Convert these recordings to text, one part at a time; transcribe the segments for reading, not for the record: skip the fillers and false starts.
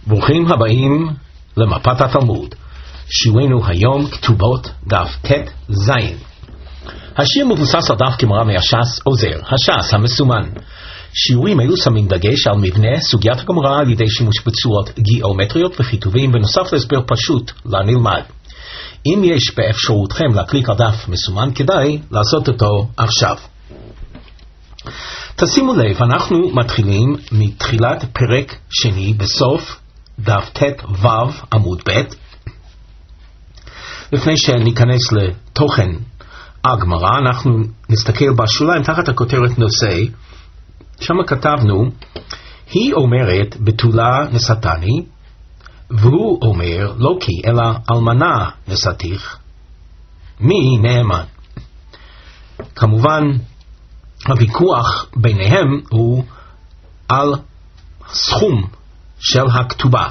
ברוכים הבאים למפת התלמוד. שיעורנו היום כתובות דף ט' ז'. השיר מבוסס על דף גמרא מהש"ס עוזר, הש"ס המסומן. שיעורים אלו שמים דגש על מבנה סוגיית הגמרא על ידי שימוש בצורות גיאומטריות וכיתובים בנוסף להסבר פשוט לנלמד. אם יש באפשרותכם להקליק על דף מסומן, כדאי לעשות אותו עכשיו. תשימו לב, אנחנו מתחילים מתחילת פרק שני בסוף דף ט' ו' עמוד ב'. לפני שניכנס לתוכן הגמרא, אנחנו נסתכל בשוליים תחת הכותרת נושא. שם כתבנו, היא אומרת בתולה נשאתני, והוא אומר לא כי אלא אלמנה נשאתיך. מי נאמן? כמובן הוויכוח ביניהם הוא על סכום של הכתובה.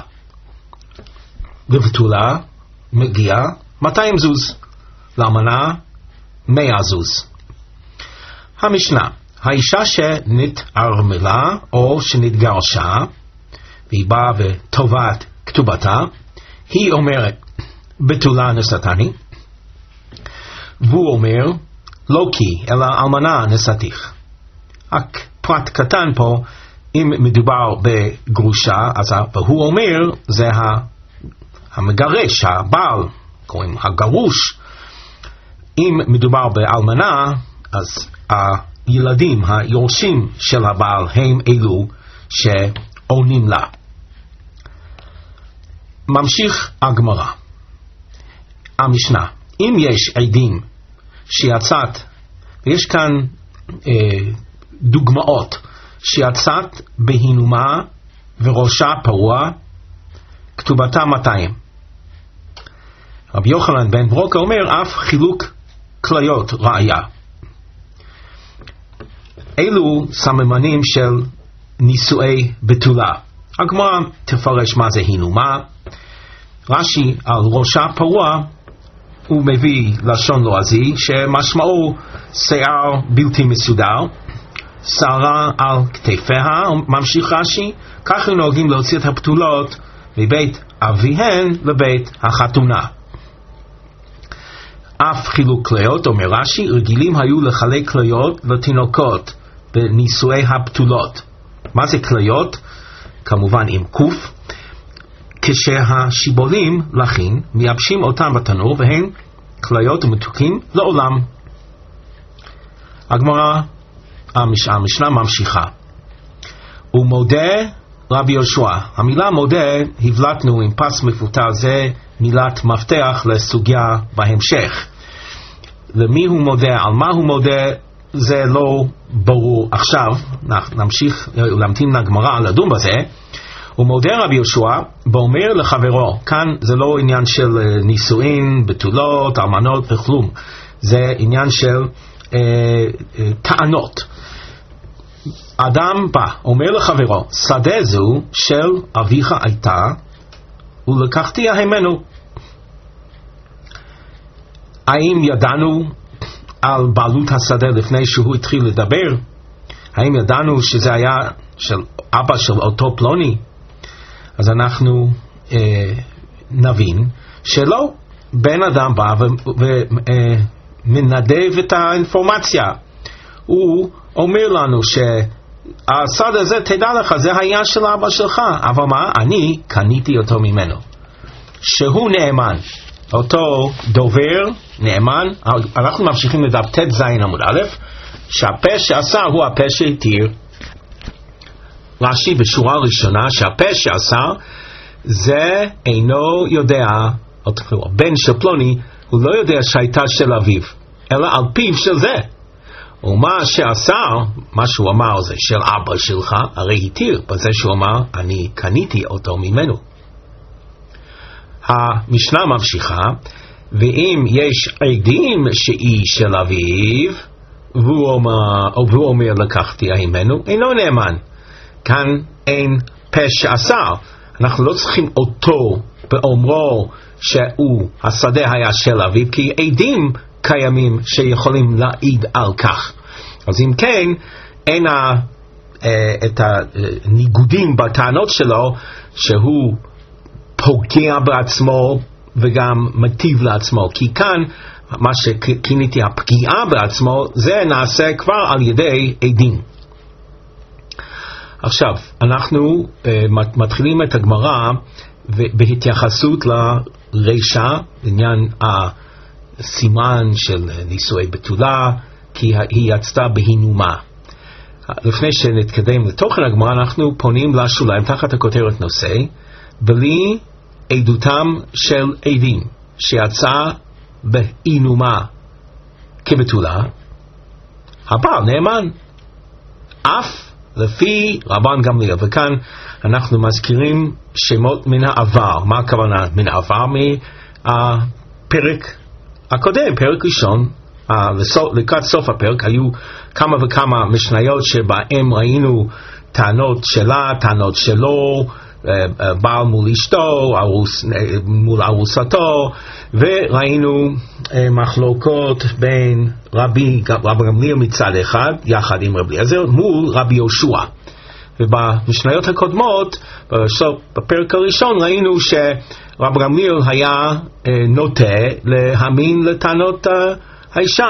בבתולה מגיע 200 זוז, לאלמנה 100 זוז. המשנה, האישה שנתערמלה או שנתגרשה והיא באה וטובעת כתובתה, היא אומרת בתולה נשאתני, והוא אומר לא כי אלא אלמנה נשאתיך. רק פרט קטן פה, אם מדובר בגרושה, אז והוא אומר זה המגרש, הבעל, קוראים הגרוש. אם מדובר באלמנה, אז הילדים, היורשים של הבעל הם אלו שעונים לה. ממשיך הגמרא. המשנה, אם יש עדים שיצאת, ויש כאן דוגמאות, שיצאת בהינומה וראשה פרוע, כתובתה 200. רבי יוחנן בן ברוקה אומר אף חילוק כליות ראיה. אלו סממנים של נישואי בתולה. הגמרא תפרש מה זה הינומה. רש"י על ראשה פרוע הוא מביא לשון לועזי שמשמעו שיער בלתי מסודר, שערה על כתפיה. ממשיך רש"י, כך נוהגים להוציא את הפתולות מבית אביהן לבית החתונה. אף חילוק כליות, אומר רש"י, רגילים היו לחלק כליות לתינוקות בנישואי הפתולות. מה זה כליות? כמובן עם קוף. כשהשיבולים לכין מייבשים אותם בתנור והן כליות ומתוקים לעולם. הגמרא, המשנה ממשיכה. ומודה רבי יהושע. המילה מודה הבלטנו עם פס מפותל, זה מילת מפתח לסוגיה בהמשך. למי הוא מודה, על מה הוא מודה, זה לא ברור עכשיו. נמשיך להמתין לגמרא לדון בזה. הוא מודה רבי יהושע ואומר לחברו, כאן זה לא עניין של נישואין, בתולות, אלמנות וכלום, זה עניין של טענות. אדם בא, אומר לחברו, שדה זו של אביך הייתה ולקחתיה ממנו. האם ידענו על בעלות השדה לפני שהוא התחיל לדבר? האם ידענו שזה היה של אבא של אותו פלוני? אז אנחנו נבין שלא, בן אדם בא ומנדב את האינפורמציה. הוא אומר לנו שהסד הזה, תדע לך, זה היה של אבא שלך, אבל מה? אני קניתי אותו ממנו. שהוא נאמן, אותו דובר נאמן. אנחנו ממשיכים לדף ט' ז' עמוד א', שהפה שעשה הוא הפה שהתיר. רש"י בשורה ראשונה שהפה שעשה זה אינו יודע, בן של פלוני הוא לא יודע שהייתה של אביו, אלא על פיו של זה. ומה שעשה, מה שהוא אמר זה של אבא שלך, הרי התיר בזה שהוא אמר אני קניתי אותו ממנו. המשנה ממשיכה, ואם יש עדים שהיא של אביו והוא אומר לקחתי ממנו, אינו נאמן. כאן אין פה שעשה. אנחנו לא צריכים אותו באומרו שהוא השדה היה של אביו, כי עדים קיימים שיכולים להעיד על כך. אז אם כן, אין את הניגודים בטענות שלו שהוא פוגע בעצמו וגם מטיב לעצמו, כי כאן מה שכיניתי הפגיעה בעצמו זה נעשה כבר על ידי עדים. עכשיו אנחנו מתחילים את הגמרא בהתייחסות לרשע, עניין הסימן של נישואי בתולה, כי היא יצתה בהינומה. לפני שנתקדם לתוכן הגמרא, אנחנו פונים לשוליים תחת הכותרת נושא, בלי עדותם של עדים שיצא בהינומה כבתולה, הבעל נאמן, אף לפי רבן גמליאל. וכאן אנחנו מזכירים שמות מן העבר. מה הכוונה מן העבר? מהפרק הקודם, פרק ראשון, לקראת סוף הפרק היו כמה וכמה משניות שבהם ראינו טענות שלה, טענות שלו, בעל מול אשתו, מול ארוסתו, וראינו מחלוקות בין רבי גמליאל מצד אחד יחד עם רבי אליעזר מול רבי יהושע. ובמשניות הקודמות בפרק הראשון ראינו שרבי גמליאל היה נוטה להאמין לטענות האישה.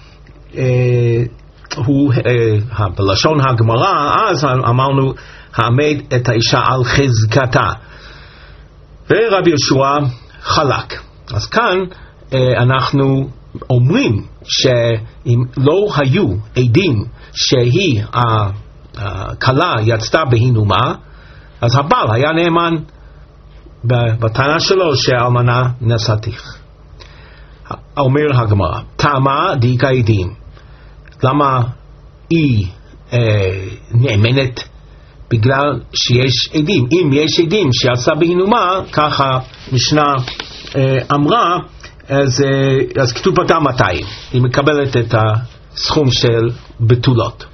הוא בלשון הגמרא אז אמרנו העמד את האישה על חזקתה, ורבי יהושע חלק. אז כאן אנחנו אומרים שאם לא היו עדים שהיא הכלה יצתה בהינומה, אז הבעל היה נאמן בטענה שלו שהאלמנה נשאתיך. אומר הגמרא, טעמה דיק העדים, למה היא נאמנת? בגלל שיש עדים. אם יש עדים שיצא בהינומה, ככה משנה אמרה, אז כתוב פתה 200, היא מקבלת את הסכום של בתולות.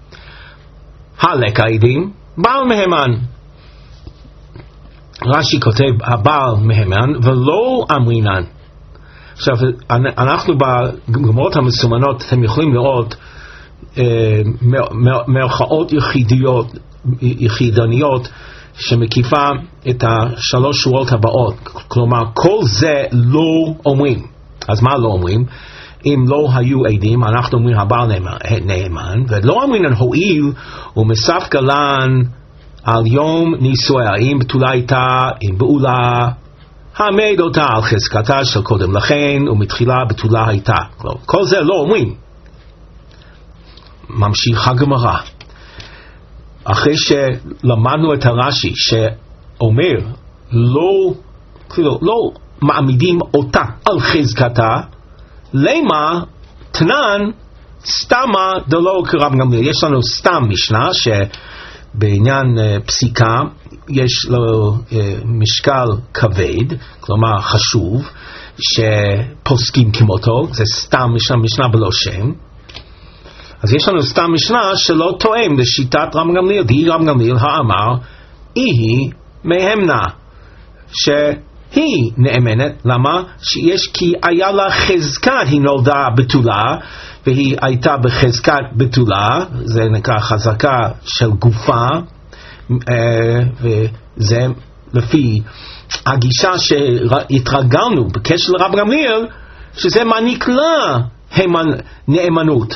הלק העדים, בעל מהימן. רש"י כותב הבעל מהימן ולא אמרינן. עכשיו אנחנו בגמרות המסומנות אתם יכולים לראות מרכאות יחידניות שמקיפה את השלוש שורות הבאות. כלומר כל זה לא אומרים. אז מה לא אומרים? אם לא היו עדים אנחנו אומרים הבעל נאמן, ולא אומרים הואיל ומסף גלן על יום נישואיה, אם בתולה הייתה, אם בעולה, העמד אותה על חזקתה של קודם לכן ומתחילה בתולה הייתה. כל זה לא אומרים. ממשיך הגמרא, אחרי שלמדנו את הרש"י שאומר לא מעמידים אותה על חזקתה, למה תנן סתמה דלא כרב גמליאל. יש לנו סתם משנה שבעניין פסיקה יש לו משקל כבד, כלומר חשוב, שפוסקים כמותו, זה סתם משנה בלא שם. אז יש לנו סתם משנה שלא תואם לשיטת רב גמליאל. די רב גמליאל האמר היא מהמנה, שהיא נאמנת. למה? שיש כי היה לה חזקת, היא נולדה בתולה והיא הייתה בחזקת בתולה, זה נקרא חזקה של גופה, וזה לפי הגישה שהתרגלנו בקשר לרב גמליאל, שזה מעניק לה נאמנות.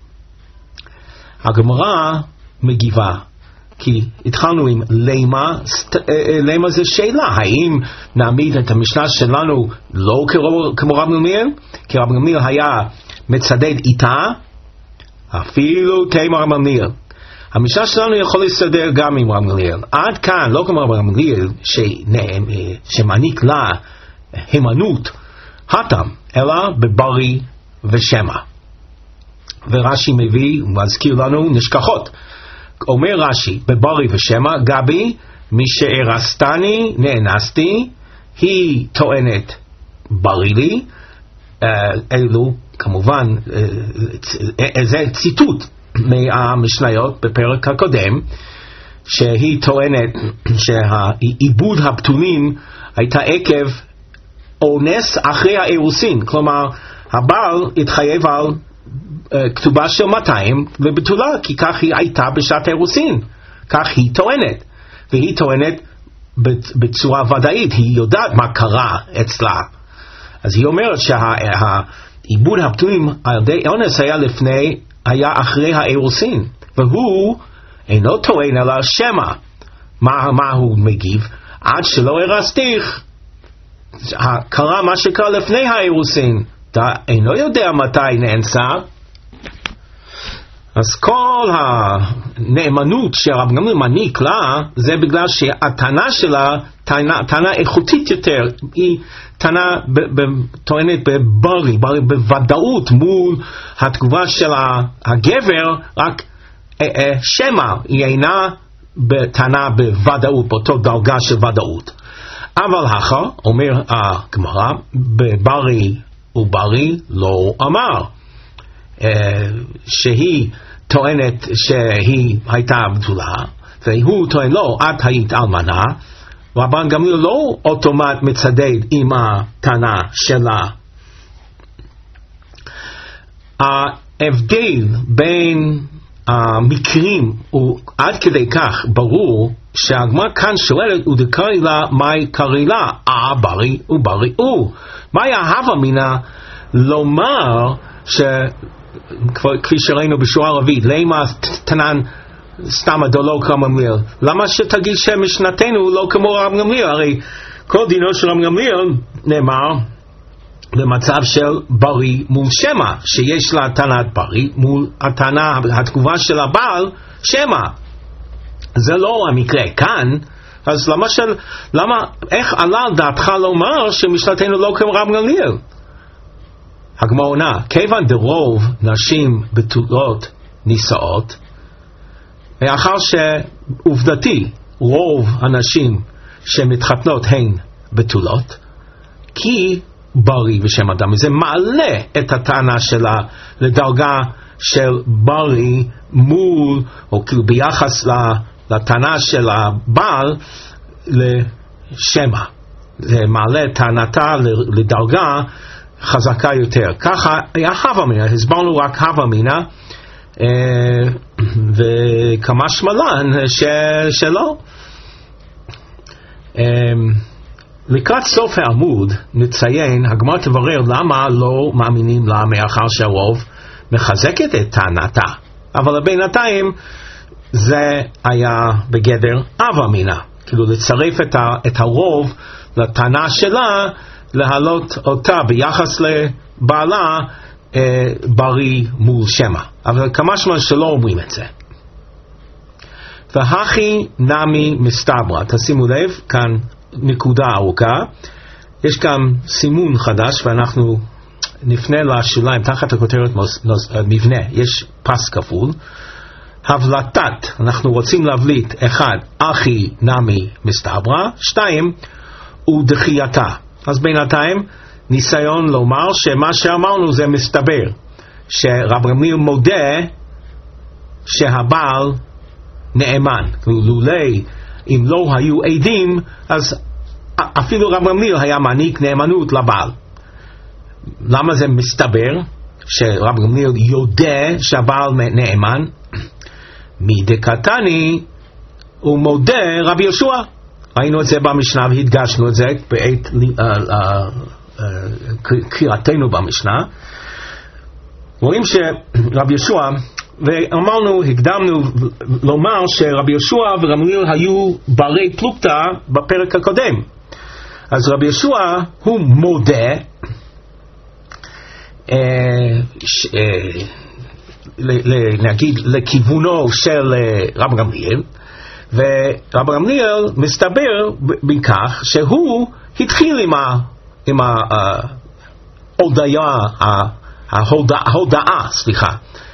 הגמרא מגיבה, כי התחלנו עם למה זה שאלה, האם נעמיד את המשנה שלנו לא כמו רב גמליאל? כי רב גמליאל היה מצדד איתה, אפילו כמו רב גמליאל. המשנה שלנו יכול להסתדר גם עם רב גמליאל. עד כאן לא כמו רב גמליאל שמעניק לה הימנעות התם, אלא בברי ושמע. ורש"י מביא ומזכיר לנו נשכחות. אומר רש"י בברי ושמע, גבי משארסתני נאנסתי, היא טוענת ברי לי. אלו כמובן זה ציטוט מהמשניות בפרק הקודם, שהיא טוענת שהעיבוד הבתולים הייתה עקב אונס אחרי האירוסין. כלומר הבעל התחייב על כתובה של 200 ובתולה, כי כך היא הייתה בשעת האירוסין, כך היא טוענת. והיא טוענת בצורה ודאית, היא יודעת מה קרה אצלה. אז היא אומרת שהעיבוד הפתויים על ידי אונס היה אחרי האירוסין, והוא אינו טוען אלא שמא. מה הוא מגיב? עד שלא הרסתיך, קרה מה שקרה לפני האירוסין, אתה אינו יודע מתי נאנסה. אז כל הנאמנות שרב גמליאל מעניק לה, זה בגלל שהטענה שלה טענה איכותית יותר, היא טענה טוענת בוודאות מול התגובה של הגבר, רק שמא היא אינה טענה בוודאות, באותו דרגה של ודאות. אבל אחר, אומר הגמרא, בברי וברי לא אמר, שהיא טוענת שהיא הייתה בתולה, והוא טוען לא, את היית אלמנה, רבן גמליאל לא אוטומט מצדד עם הטענה שלה. ההבדל בין המקרים הוא עד כדי כך ברור, שהגמרא כאן שואלת, ודקראי לה, מהי קראי לה? ברי וברי הוא. מהי ההווה מינה לומר כפי שראינו בשורה רביעית, למה תנן סתם הדולו כרמליאל? למה שתגיד שמשנתנו לא כמו רב גמליאל? הרי כל דינו של רב גמליאל נאמר במצב של ברי מול שמא, שיש לה טענת ברי מול התגובה של הבעל שמא. זה לא המקרה כאן. אז איך עלה על דעתך לומר שמשנתנו לא כמו רב גמליאל? הגמרא עונה, כיוון דרוב נשים בתולות נישאות, מאחר שעובדתי רוב הנשים שמתחתנות הן בתולות, כי ברי ושם אדם, זה מעלה את הטענה שלה לדרגה של ברי מול, או כאילו ביחס לטענה של הבעל לשמה. זה מעלה את טענתה לדרגה חזקה יותר. ככה היה הווה מינה, הסברנו רק הווה מינה, וכמה שמלן שלא. לקראת סוף העמוד נציין, הגמרא תברר למה לא מאמינים לה, מאחר שהרוב מחזקת את טענתה, אבל בינתיים זה היה בגדר הווה מינה, כאילו לצרף את הרוב לטענה שלה, להעלות אותה ביחס לבעלה ברי מול שמא. אבל כמה שמע שלא אומרים את זה. והכי נמי מסתברא, תשימו לב, כאן נקודה ארוכה, יש כאן סימון חדש, ואנחנו נפנה לשוליים תחת הכותרת מבנה, יש פס כפול, הבלטת, אנחנו רוצים להבליט, 1, הכי נמי מסתברא, 2, ודחייתה. אז בינתיים ניסיון לומר שמה שאמרנו זה מסתבר, שרב גמליאל מודה שהבעל נאמן, לולי אם לא היו עדים, אז אפילו רב גמליאל היה מעניק נאמנות לבעל. למה זה מסתבר שרב גמליאל יודע שהבעל נאמן? מדקתני הוא מודה רב יהושע. ראינו את זה במשנה והדגשנו את זה בעת קריאתנו במשנה. רואים שרב יהושע, ואמרנו, הקדמנו לומר שרב יהושע ורב גמליאל היו ברי פלוגתא בפרק הקודם. אז רב יהושע הוא מודה נגיד לכיוונו של רב גמליאל, ורב גמליאל מסתבר בכך שהוא התחיל עם ההודעה, סליחה.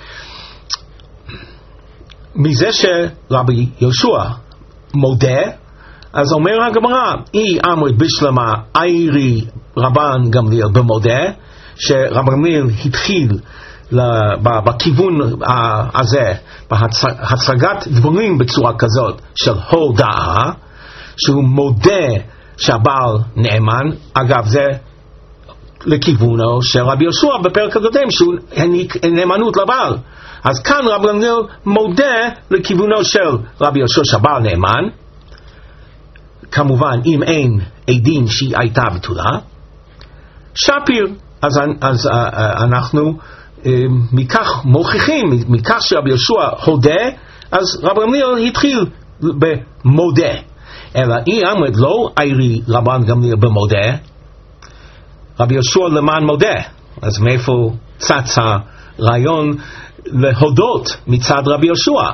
מזה שרבי יהושע מודה, אז אומר הגמרא, אי אמרת בשלמה איירי רבן גמליאל במודה, שרב גמליאל התחיל בכיוון הזה, בהצגת דברים בצורה כזאת של הודעה, שהוא מודה שהבעל נאמן. אגב, זה לכיוונו של רבי יהושע בפרק הקודם, שהוא העניק נאמנות לבעל. אז כאן רב גמליאל מודה לכיוונו של רבי יהושע שהבעל נאמן, כמובן אם אין עדים שהיא הייתה בתולה, שפיר. אז אנחנו מכך מוכיחים, מכך שרבי יהושע הודה, אז רבי גמליאל התחיל במודה. אלא היא אמרת לא איירי רבן גמליאל במודה, רבי יהושע למען מודה. אז מאיפה צץ הרעיון להודות מצד רבי יהושע?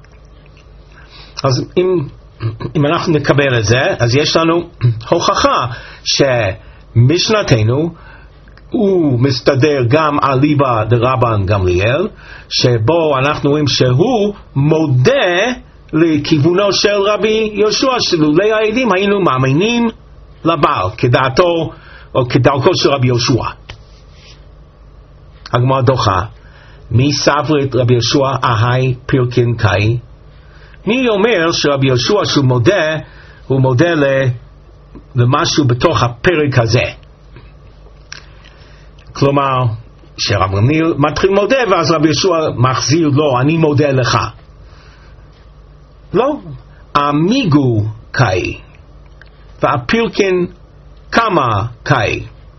אז אם אנחנו נקבל את זה, אז יש לנו הוכחה שמשנתנו הוא מסתדר גם על ליבה דרבן גמליאל, שבו אנחנו רואים שהוא מודה לכיוונו של רבי יהושע, שלולי העדים היינו מאמינים לבעל כדעתו או כדרכו של רבי יהושע. הגמרא דוחה, מי סבר את רבי יהושע אהי פירקין קאי? מי אומר שרבי יהושע שהוא מודה, הוא מודה למשהו בתוך הפרק הזה? כלומר, שרבי גמליאל מתחיל מודה ואז רבי יהושע מחזיר לו, אני מודה לך. לא, עמיגו קאי והפירקין כמה קאי.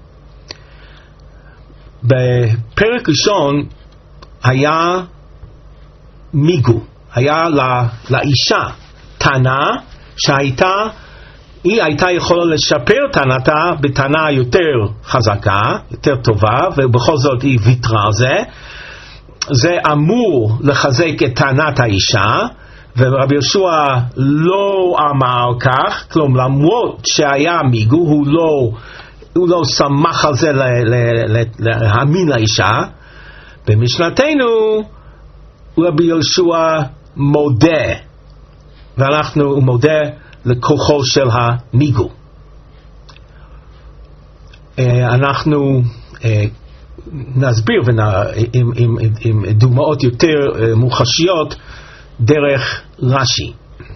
בפרק ראשון היה מיגו, היה לאישה טענה היא הייתה יכולה לשפר טענתה בטענה יותר חזקה, יותר טובה, ובכל זאת היא ויתרה על זה. זה אמור לחזק את טענת האישה, ורבי יהושע לא אמר כך, כלומר למרות שהיה מיגו, הוא לא שמח על זה להאמין לאישה. במשנתנו רבי יהושע מודה, הוא מודה לכוחו של המיגו. אנחנו נסביר עם דוגמאות יותר מוחשיות דרך רש"י.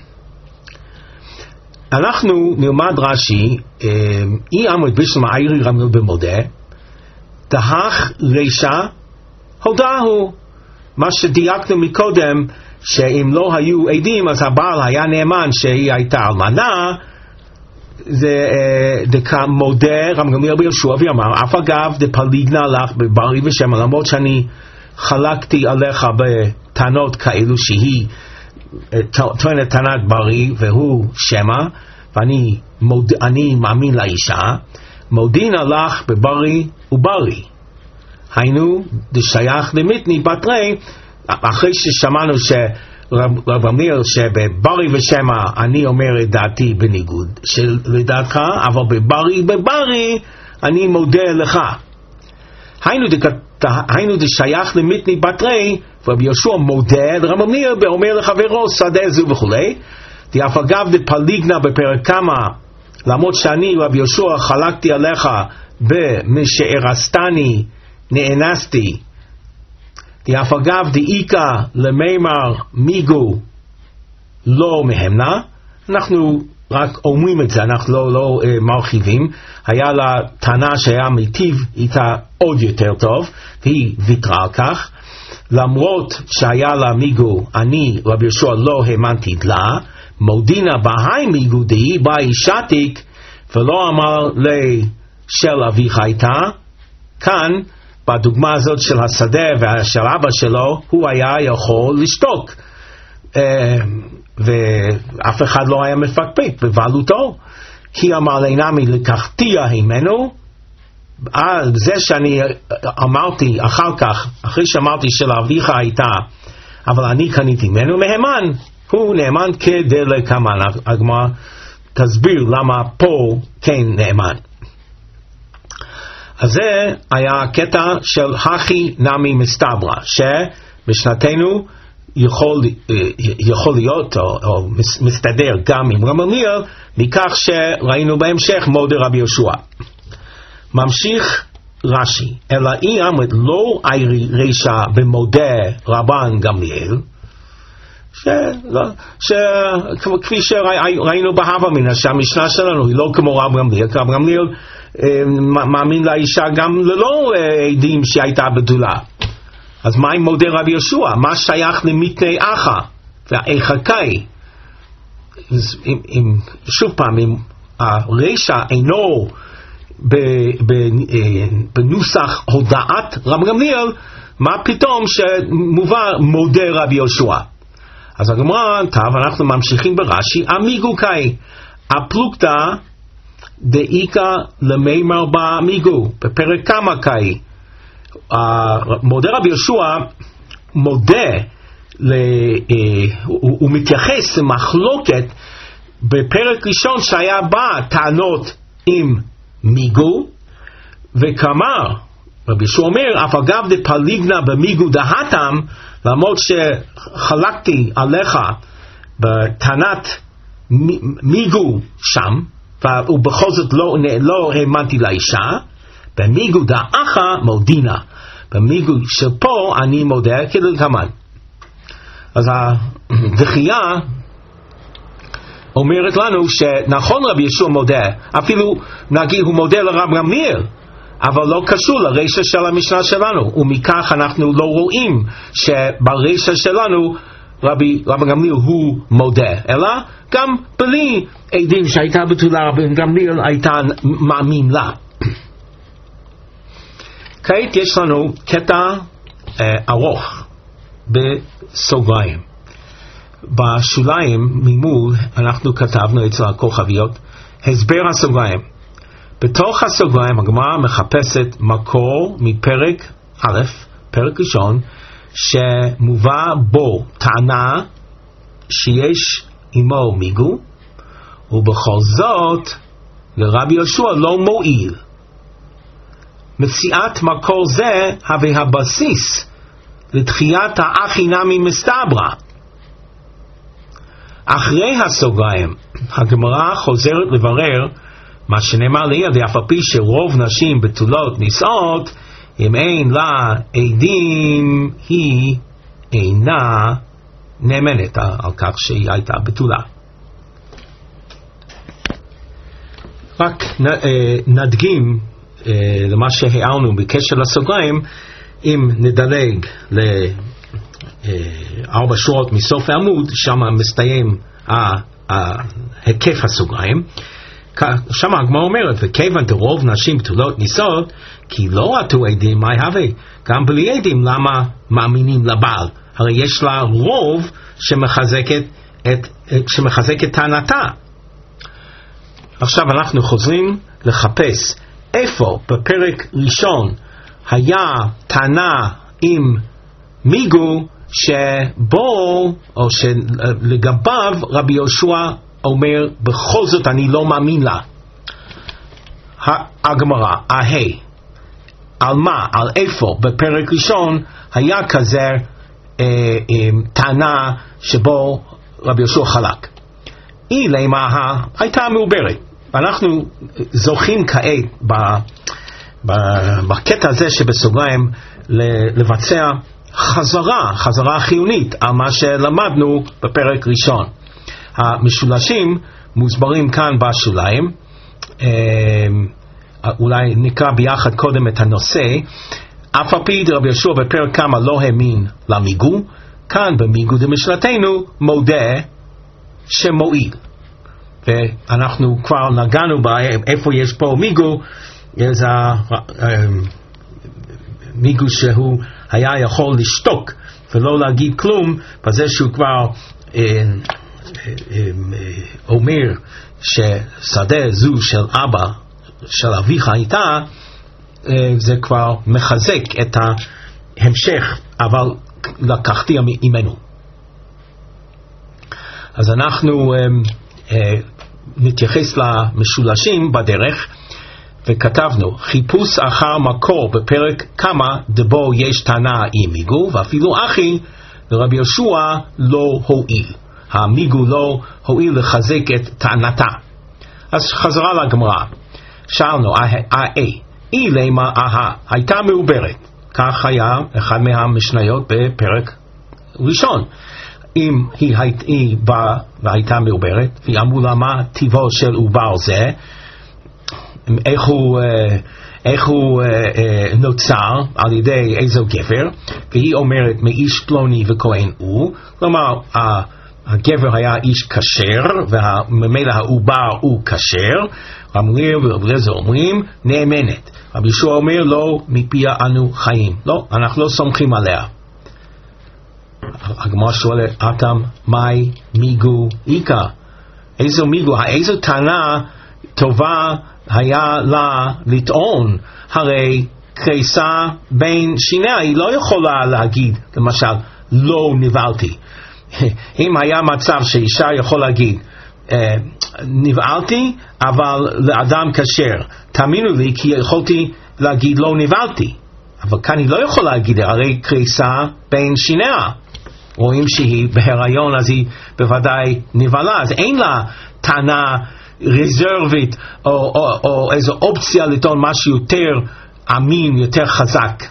אנחנו נלמד רש"י, אי אמרת בשלמה איירי רמל במודה, דהך רישה הודהו. מה שדייקנו מקודם, שאם לא היו עדים אז הבעל היה נאמן שהיא הייתה אלמנה, זה דקה מודה רבי גמליאל רבי יהושע ואמר, אף אגב דפליגנה לך בברי ושמא, למרות שאני חלקתי עליך בטענות כאלו שהיא טוענת טענת ברי והוא שמא, ואני מאמין לאישה, מודין לך בברי וברי. היינו דשייך למיתני בתרי, אחרי ששמענו שרב גמליאל שבברי ושמא אני אומר את דעתי בניגוד לדעתך, אבל בברי אני מודה לך. היינו דשייך למיתני בתרי, ורבי יהושע מודה לרב גמליאל ואומר לחברו שדה זו וכולי. אף אגב דפליגנה בפרק כמה, למרות שאני רבי יהושע חלקתי עליך במשארסתני נאנסתי, אף אגב דאיקה למימר מיגו לא מהמנה. אנחנו רק אומרים את זה, אנחנו לא מרחיבים. היה לה טענה שהיה מיטיב איתה עוד יותר טוב והיא ויתרה על כך, למרות שהיה לה מיגו אני רבי יהושע לא האמנתי לה. מודינה בהי מיגו דהי באי שתיק ולא אמר לי של אביך הייתה. כאן בדוגמה הזאת של השדה ושל אבא שלו הוא היה יכול לשתוק, ואף אחד לא היה מפקפק בבעלותו, כי אמר לינמי לקחתיה הימנו. זה שאני אמרתי אחר כך, אחרי שאמרתי של אביך הייתה אבל אני קניתי ממנו מהימן, הוא נאמן כדלקמן. הגמרא תסביר למה פה כן נאמן. אז זה היה קטע של הכי נמי מסתברא, שבשנתנו יכול להיות או מסתדר גם עם רבי גמליאל, מכך שראינו בהמשך מודה רבי יהושע. ממשיך רש"י, אלא אי אמרת לא איירי רישה במודה רבן גמליאל, כפי שראינו בהווה מן שהמשנה שלנו היא לא כמו רב גמליאל, כי רב גמליאל מאמין לאישה גם ללא עדים שהייתה בתולה. אז מה עם מודה רבי יהושע? מה שייך למיתני אחא והאיכה קאי? שוב פעם, אם הרשע אינו בנוסח הודעת רב גמליאל, מה פתאום שמובא מודה רבי יהושע? אז הגמרא, טוב, אנחנו ממשיכים ברש"י, אמיגו קאי, הפלוגתא דאיקה למימר באמיגו, בפרק כמה קאי. מודה רבי יהושע מודה, הוא מתייחס למחלוקת בפרק ראשון שהיה בה טענות עם מיגו, וכאמר, רבי יהושע אומר, אף אגב דפליגנה במיגו דהתם, למרות שחלקתי עליך בטענת מיגו שם, ובכל זאת לא האמנתי לאישה, במיגו דאחה מודינה, במיגו שפה אני מודה כדלקמן. אז הדחייה אומרת לנו שנכון רבי יהושע מודה, אפילו נגיד הוא מודה לרב גמליאל, אבל לא קשור לרשע של המשנה שלנו, ומכך אנחנו לא רואים שברשע שלנו רבי גמליאל הוא מודה, אלא גם בלי עדים שהייתה בתולה רבי גמליאל הייתה מאמין לה. כעת יש לנו קטע ארוך בסוגריים. בשוליים ממול אנחנו כתבנו אצל הכוכביות הסבר הסוגריים. בתוך הסוגריים הגמרא מחפשת מקור מפרק א', פרק ראשון, שמובא בו טענה שיש עמו מיגו, ובכל זאת לרבי יהושע לא מועיל. מציאת מקור זה הווה הבסיס לדחיית האחי נמי מסתברא. אחרי הסוגריים הגמרא חוזרת לברר מה שנאמר ליד, אף על פי שרוב נשים בתולות נישאות, אם אין לה עדים היא אינה נאמנת על כך שהיא הייתה בתולה. רק נדגים למה שהערנו בקשר לסוגריים, אם נדלג ל4 שורות מסוף העמוד, שם מסתיים היקף הסוגריים. שם הגמרא אומרת, וכיוון דרוב נשים בתולות נישאות, כי לא ראו עדים, מה יהווה? גם בלי עדים, למה מאמינים לבעל? הרי יש לה רוב שמחזקת טענתה. עכשיו אנחנו חוזרים לחפש איפה בפרק ראשון היה טענה עם מיגו שבו או שלגביו רבי יהושע אומר בכל זאת אני לא מאמין לה. הגמרא, על מה, על איפה בפרק ראשון היה כזה טענה שבו רבי יהושע חלק. היא למה הייתה מעוברת. אנחנו זוכים כעת בקטע הזה שבסוגריים לבצע חזרה חיונית על מה שלמדנו בפרק ראשון. המשולשים מוסברים כאן בשוליים. אולי נקרא ביחד קודם את הנושא. אף על פי רבי יהושע בפרק כמה לא האמין למיגו, כאן במיגו דמשנתנו מודה שמועיל. ואנחנו כבר נגענו באיפה יש פה מיגו, יש מיגו שהוא היה יכול לשתוק ולא להגיד כלום, בזה שהוא כבר אומר ששדה זו של אבא של אביך הייתה, זה כבר מחזק את ההמשך, אבל לקחתי ממנו. אז אנחנו נתייחס למשולשים בדרך, וכתבנו חיפוש אחר מקור בפרק כמה דבו יש טענה עם מיגו, ואפילו אחי לרבי יהושע לא הועיל. המיגו לא הועיל לחזק את טענתה. אז חזרה לגמרא, שאלנו, היא למה הייתה מעוברת. כך היה אחד מהמשניות בפרק ראשון. אם היא באה והייתה מעוברת, והיא אמרו לה מה טיבו של עובר זה, איך הוא נוצר על ידי איזו גבר, והיא אומרת מאיש פלוני וכהן הוא, כלומר הגבר היה איש כשר, וממילא העובר הוא כשר. רבי מאיר ורבי אליעזר אומרים נאמנת. רבי יהושע אומר לא, מפיה אנו חיים. לא, אנחנו לא סומכים עליה. הגמרא שואלת, אתם מאי מיגו איקה? איזו מיגו, איזו טענה טובה היה לה לטעון? הרי קריסה בין שיניה, היא לא יכולה להגיד למשל לא נבעלתי. אם היה מצב שאישה יכול להגיד נבעלתי אבל לאדם כשר, תאמינו לי כי יכולתי להגיד לא נבעלתי, אבל כאן היא לא יכולה להגיד, הרי קריסה בין שיניה, רואים שהיא בהיריון אז היא בוודאי נבעלה, אז אין לה טענה רזרבית או איזו אופציה לטעון משהו יותר אמין, יותר חזק.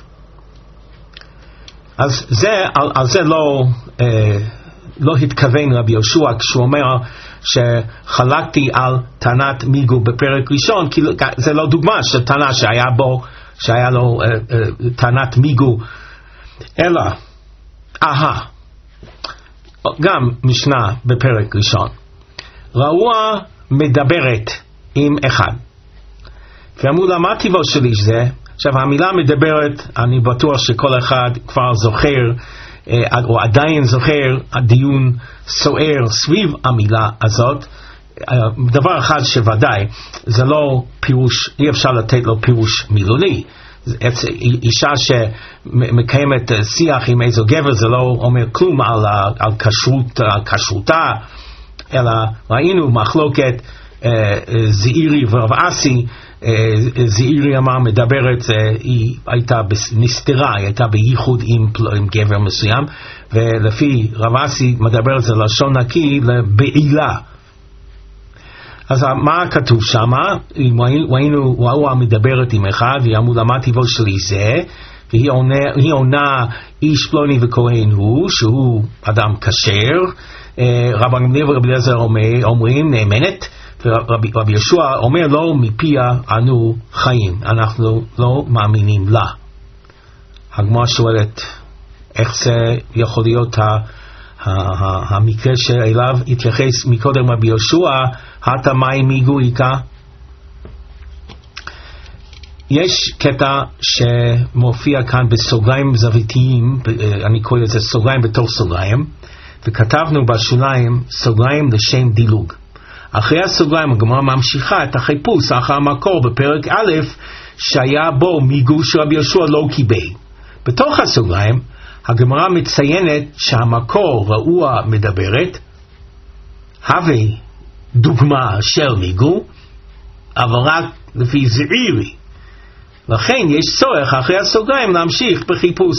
אז על זה לא התכוון רבי יהושע כשהוא אומר שחלקתי על טענת מיגו בפרק ראשון, כי זה לא דוגמה של טענה שהיה לו טענת מיגו, אלא גם משנה בפרק ראשון, רעוע מדברת עם אחד, ואמרו לה מה טבעו של איש זה? עכשיו המילה מדברת, אני בטוח שכל אחד כבר זוכר או עדיין זוכר הדיון סוער סביב המילה הזאת. דבר אחד שוודאי זה לא פירוש, אי אפשר לתת לו פירוש מילולי. אישה שמקיימת שיח עם איזו גבר זה לא אומר כלום על כשרותה, אלא ראינו מחלוקת זעירי ורב אסי. זעירי אמר מדברת, היא הייתה נסתרה, היא הייתה בייחוד עם גבר מסוים, ולפי רב אסי מדברת זה לשון נקי לבעילה. אז מה כתוב שם? ראו המדברת עם אחד והיא אמרו לה מה טבעו שלי זה, והיא עונה איש פלוני וכהן הוא, שהוא אדם כשר. רבי מאיר ורבי אליעזר אומרים נאמנת, ורבי יהושע אומר לו מפיה אנו חיים, אנחנו לא מאמינים לה. הגמרא שואלת איך זה יכול להיות המקרה שאליו התייחס מקודם רבי יהושע, הטה מאי מיגו איקה. יש קטע שמופיע כאן בסוגריים זוויתיים, אני קורא לזה סוגריים בתוך סוגריים, וכתבנו בשוליים סוגריים לשם דילוג. אחרי הסוגריים הגמרא ממשיכה את החיפוש אחר המקור בפרק א' שהיה בו מיגו שרבי יהושע לא קיבל. בתוך הסוגריים הגמרא מציינת שהמקור רעוע מדברת הווה דוגמה של מיגו, אבל רק לפי זעירי, לכן יש צורך אחרי הסוגריים להמשיך בחיפוש.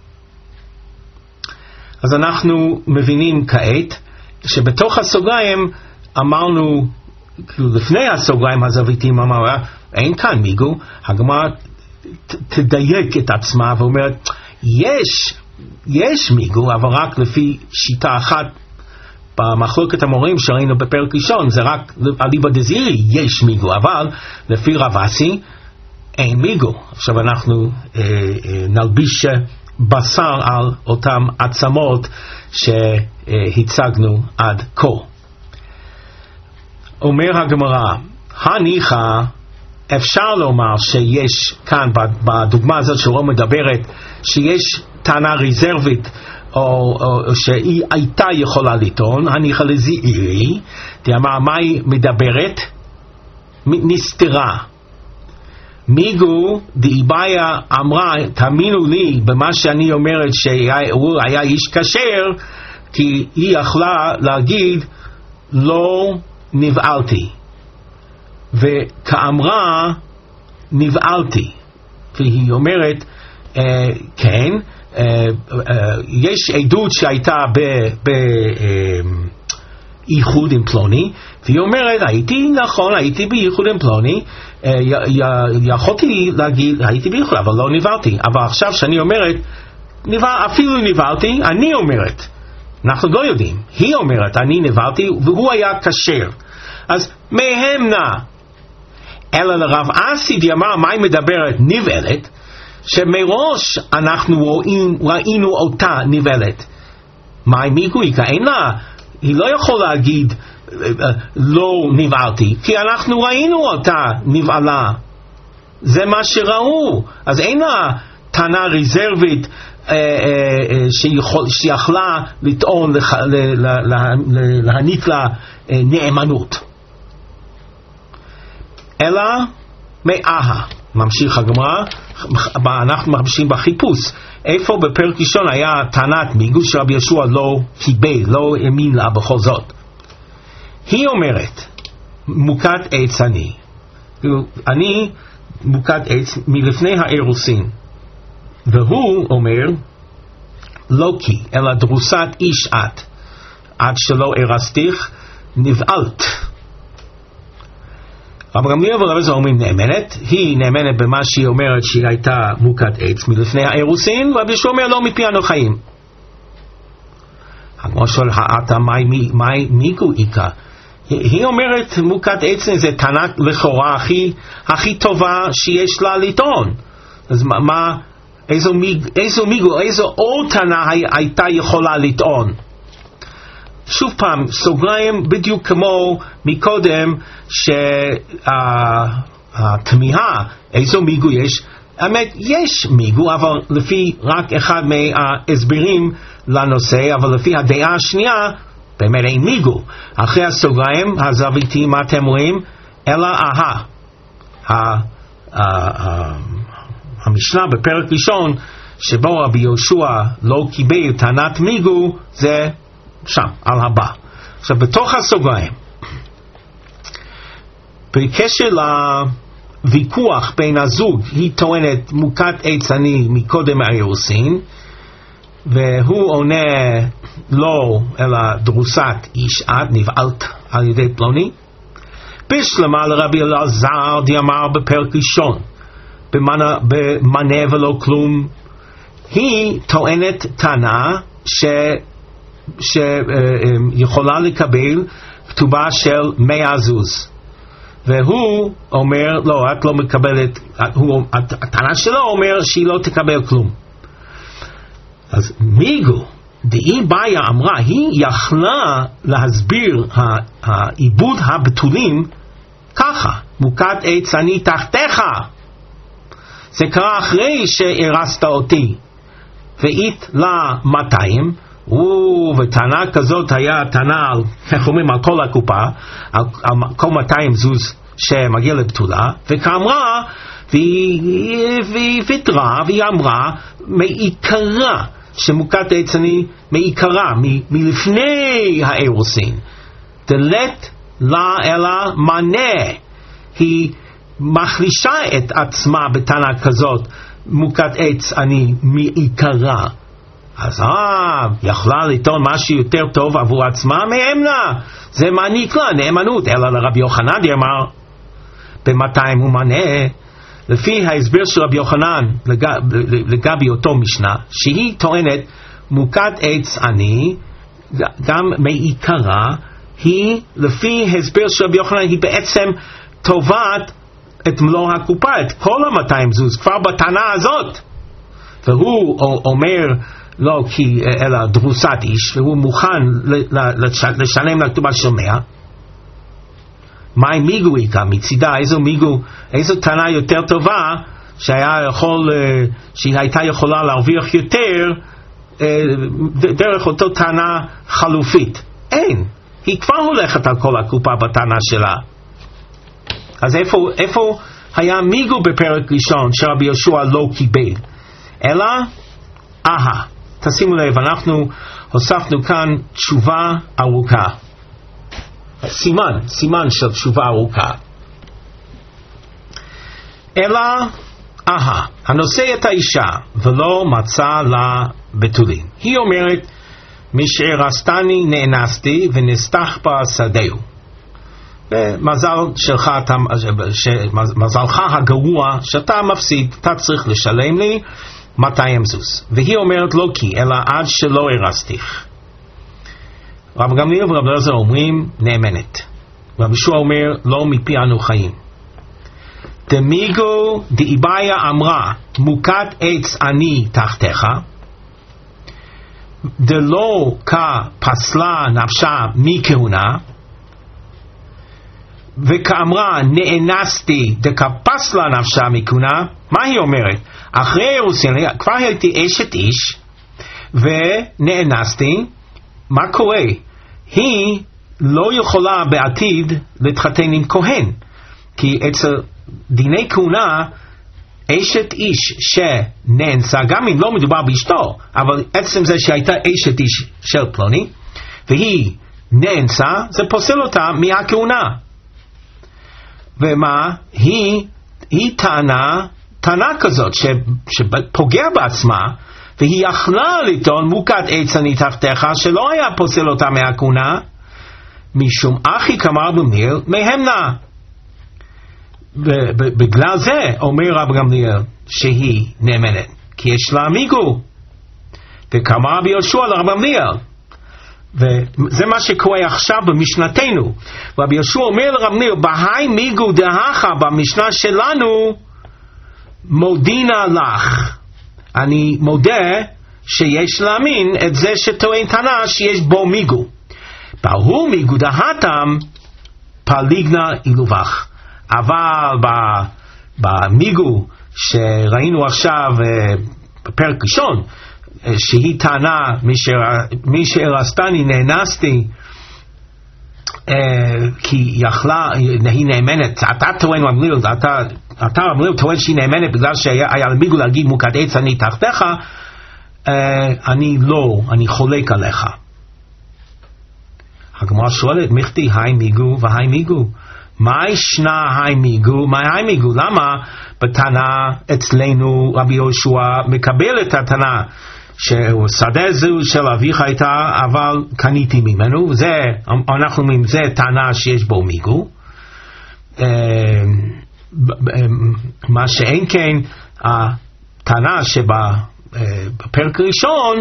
אז אנחנו מבינים כעת שבתוך הסוגריים אמרנו, לפני הסוגריים הזוויתיים אמרו אין כאן מיגו. הגמרא תדייק את עצמה ואומרת יש מיגו, אבל רק לפי שיטה אחת במחלוקת המורים שראינו בפרק ראשון, זה רק אליבא דזעירי יש מיגו, אבל לפי רב אסי אין מיגו. עכשיו אנחנו נלביש בשר על אותם עצמות שהצגנו עד כה. אומר הגמרא, הניחא, אפשר לומר שיש כאן בדוגמה הזאת שלא מדברת שיש טענה רזרבית או שהיא הייתה יכולה לטעון, הניחא לזעירי, דאמר מה היא מדברת? נסתרה. מיגו דאיבעיה אמרה תאמינו לי במה שאני אומרת שהוא היה איש כשר, כי היא יכלה להגיד לא נבעלתי, וכאמרה נבעלתי, והיא אומרת כן, יש עדות שהייתה בייחוד עם פלוני, והיא אומרת הייתי בייחוד עם פלוני, יכולתי להגיד הייתי בייחוד אבל לא נבעלתי, אבל עכשיו שאני אומרת אפילו נבעלתי, אני אומרת, אנחנו לא יודעים, היא אומרת אני נבעלתי והוא היה כשר, אז מהם נע. אלא לרב אסי דאמר מה היא מדברת נבעלת, שמראש אנחנו ראינו אותה נבעלת. מה היא מיגו איקה? אין לה היא לא יכולה להגיד לא נבעלתי, כי אנחנו ראינו אותה נבעלה, זה מה שראו. אז אין לה טענה רזרבית שיכלה לטעון להעניק לה נאמנות, אלא מאהה. ממשיך הגמרא, אנחנו מחפשים בחיפוש איפה בפרק ראשון היה טענת מיגו שרבי יהושע לא קיבל, לא האמין לה בכל זאת. היא אומרת מוכת עץ אני מוכת עץ מלפני האירוסין, והוא אומר לא כי אלא דרוסת איש את, עד שלא ארסתיך נבעלת. רב גמליאל ורב אליעזר אומרים נאמנת, היא נאמנת במה שהיא אומרת שהיא הייתה מוכת עץ מלפני האירוסין, רבי יהושע אומר לא מפי אנו חיים. הגמרא שואל האתה מאי מיגו איכא, היא אומרת מוכת עץ זה טענה לכאורה הכי טובה שיש לה לטעון. אז מה, איזו מיגו, איזו עוד טענה הייתה יכולה לטעון? שוב פעם, סוגריים, בדיוק כמו מקודם שהתמיהה איזו מיגו יש, האמת יש מיגו, אבל לפי רק אחד מההסברים לנושא, אבל לפי הדעה השנייה באמת אין מיגו. אחרי הסוגריים הזוויתי מה אתם רואים? אלא המשנה בפרק ראשון שבו רבי יהושע לא קיבל טענת מיגו, זה שם על הבא. עכשיו בתוך הסוגריים, בקשר לוויכוח בין הזוג, היא טוענת מוכת עץ אני מקודם האירוסין, והוא עונה לא אלא דרוסת איש את נבעלת על ידי פלוני. בשלמה לרבי אלעזר דיאמר בפרק ראשון במנה ולא כלום, היא טוענת טענה שיכולה לקבל כתובה של 100 זוז, והוא אומר לא, את לא מקבלת, הטענה שלו אומר שהיא לא תקבל כלום. אז מיגו דאי בעיה אמרה, היא יכלה להסביר העיבוד הבתולים ככה, מוכת עץ אני תחתיך, זה קרה אחרי שהרסת אותי, ואית לה 200, וטענה כזאת היה טענה איך אומרים, על כל הקופה, על כל 200 זוז שמגיע לבתולה, וכאמרה והיא ויתרה והיא אמרה מעיקרה שמוכת עץ אני מעיקרה מלפני האירוסין, דלת לה אלא מנה, היא מחלישה את עצמה בטענה כזאת מוכת עץ אני מעיקרה. אז יכלה לטעון משהו יותר טוב עבור עצמה מאמנה, זה מעניק לה נאמנות. אלא לרבי יוחנן אמר ב200 הוא מנה, לפי ההסבר של רבי יוחנן לגבי אותו משנה, שהיא טוענת מוכת עץ אני גם מעיקרה, היא לפי הסבר של רבי יוחנן היא בעצם תובעת את מלוא הקופה, את כל 200 זוז כבר בטענה הזאת, והוא אומר לא כי אלא דרוסת איש, והוא מוכן לשלם לכתובה של 100. מהי מיגו איכה מצידה? איזו טענה יותר טובה שהיא הייתה יכולה להרוויח יותר דרך אותו טענה חלופית? אין, היא כבר הולכת על כל הקופה בטענה שלה. אז איפה היה מיגו בפרק ראשון שרבי יהושע לא קיבל? אלא תשימו לב, אנחנו הוספנו כאן תשובה ארוכה, סימן של תשובה ארוכה. אלא הנושא את האישה ולא מצא לה בתולים. היא אומרת משארסתני נאנסתי ונסתח בה שדהו, מזלך הגרוע שאתה מפסיד, אתה צריך לשלם לי 200 זוז. והיא אומרת לא כי אלא עד שלא הרסתיך. רב גמליאל ורב אליעזר אומרים נאמנת, רב יהושע אומר לא מפי אנו חיים. דמיגו דאיבעיה אמרה מוכת עץ אני תחתיך, דלא כפסלה נפשה מכהונה, וכאמרה נאנסתי דכפסלה נפשה מכהונה, מה היא אומרת? אחרי אירוסין כבר הייתי אשת איש ונאנסתי, מה קורה? היא לא יכולה בעתיד להתחתן עם כהן, כי אצל דיני כהונה אשת איש שנאנסה, גם אם לא מדובר באשתו, אבל עצם זה שהייתה אשת איש של פלוני והיא נאנסה, זה פוסל אותה מהכהונה. ומה? היא טענה כזאת שפוגע בעצמה, והיא יכלה לטעון מוקד עץ אני תחתיך, שלא היה פוסל אותה מהכהונה, משום אחי כמר במליאל מהמנה. בגלל זה אומר רב גמליאל שהיא נאמנת, כי יש לה מיגו, וכמה רבי יהושע לרב גמליאל, וזה מה שקורה עכשיו במשנתנו. רבי יהושע אומר לרב גמליאל, בהי מיגו דהכה, במשנה שלנו מודינה לך, אני מודה שיש להאמין את זה שטוען טענה שיש בו מיגו. בהוא מיגו דהתם פליגנה אילובך, אבל במיגו שראינו עכשיו בפרק ראשון, שהיא טענה מי שהרסתני נאנסתי, כי יכלה, היא נאמנת. אתה טוען אתה טוען שהיא נאמנת בגלל שהיה למיגו להגיד מוקד עץ אני תחתיך, אני חולק עליך. הגמרא שואלת, מכתי היי מיגו והי מיגו, מה ישנה היי מיגו? מה היי מיגו? למה בטענה אצלנו רבי יהושע מקבל את הטענה ששדה זו של אביך הייתה אבל קניתי ממנו, זה אנחנו אומרים זה טענה שיש בו מיגו, מה שאין כן הטענה שבפרק ראשון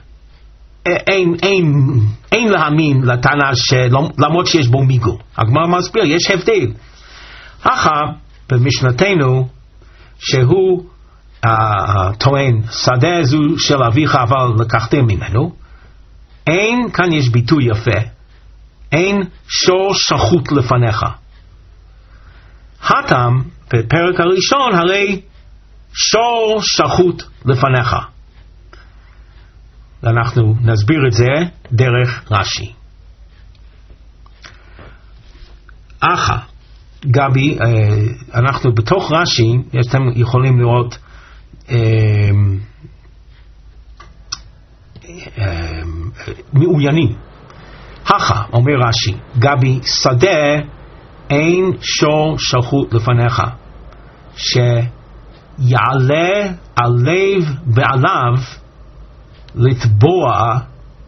אין להאמין לטענה למרות שיש בו מיגו. הגמרא מסביר, יש הבדל. אחר במשנתנו שהוא טוען שדה זו של אביך אבל לקחתם ממנו, אין, כאן יש ביטוי יפה, אין שור שחוט לפניך. הטעם בפרק הראשון הרי שור שחוט לפניך. אנחנו נסביר את זה דרך רש"י. אחא גבי, אנחנו בתוך רש"י, אתם יכולים לראות מעוינים. אחא אומר רש"י, גבי שדה אין שור שחוט לפניך, שיעלה על לב ועליו לתבוע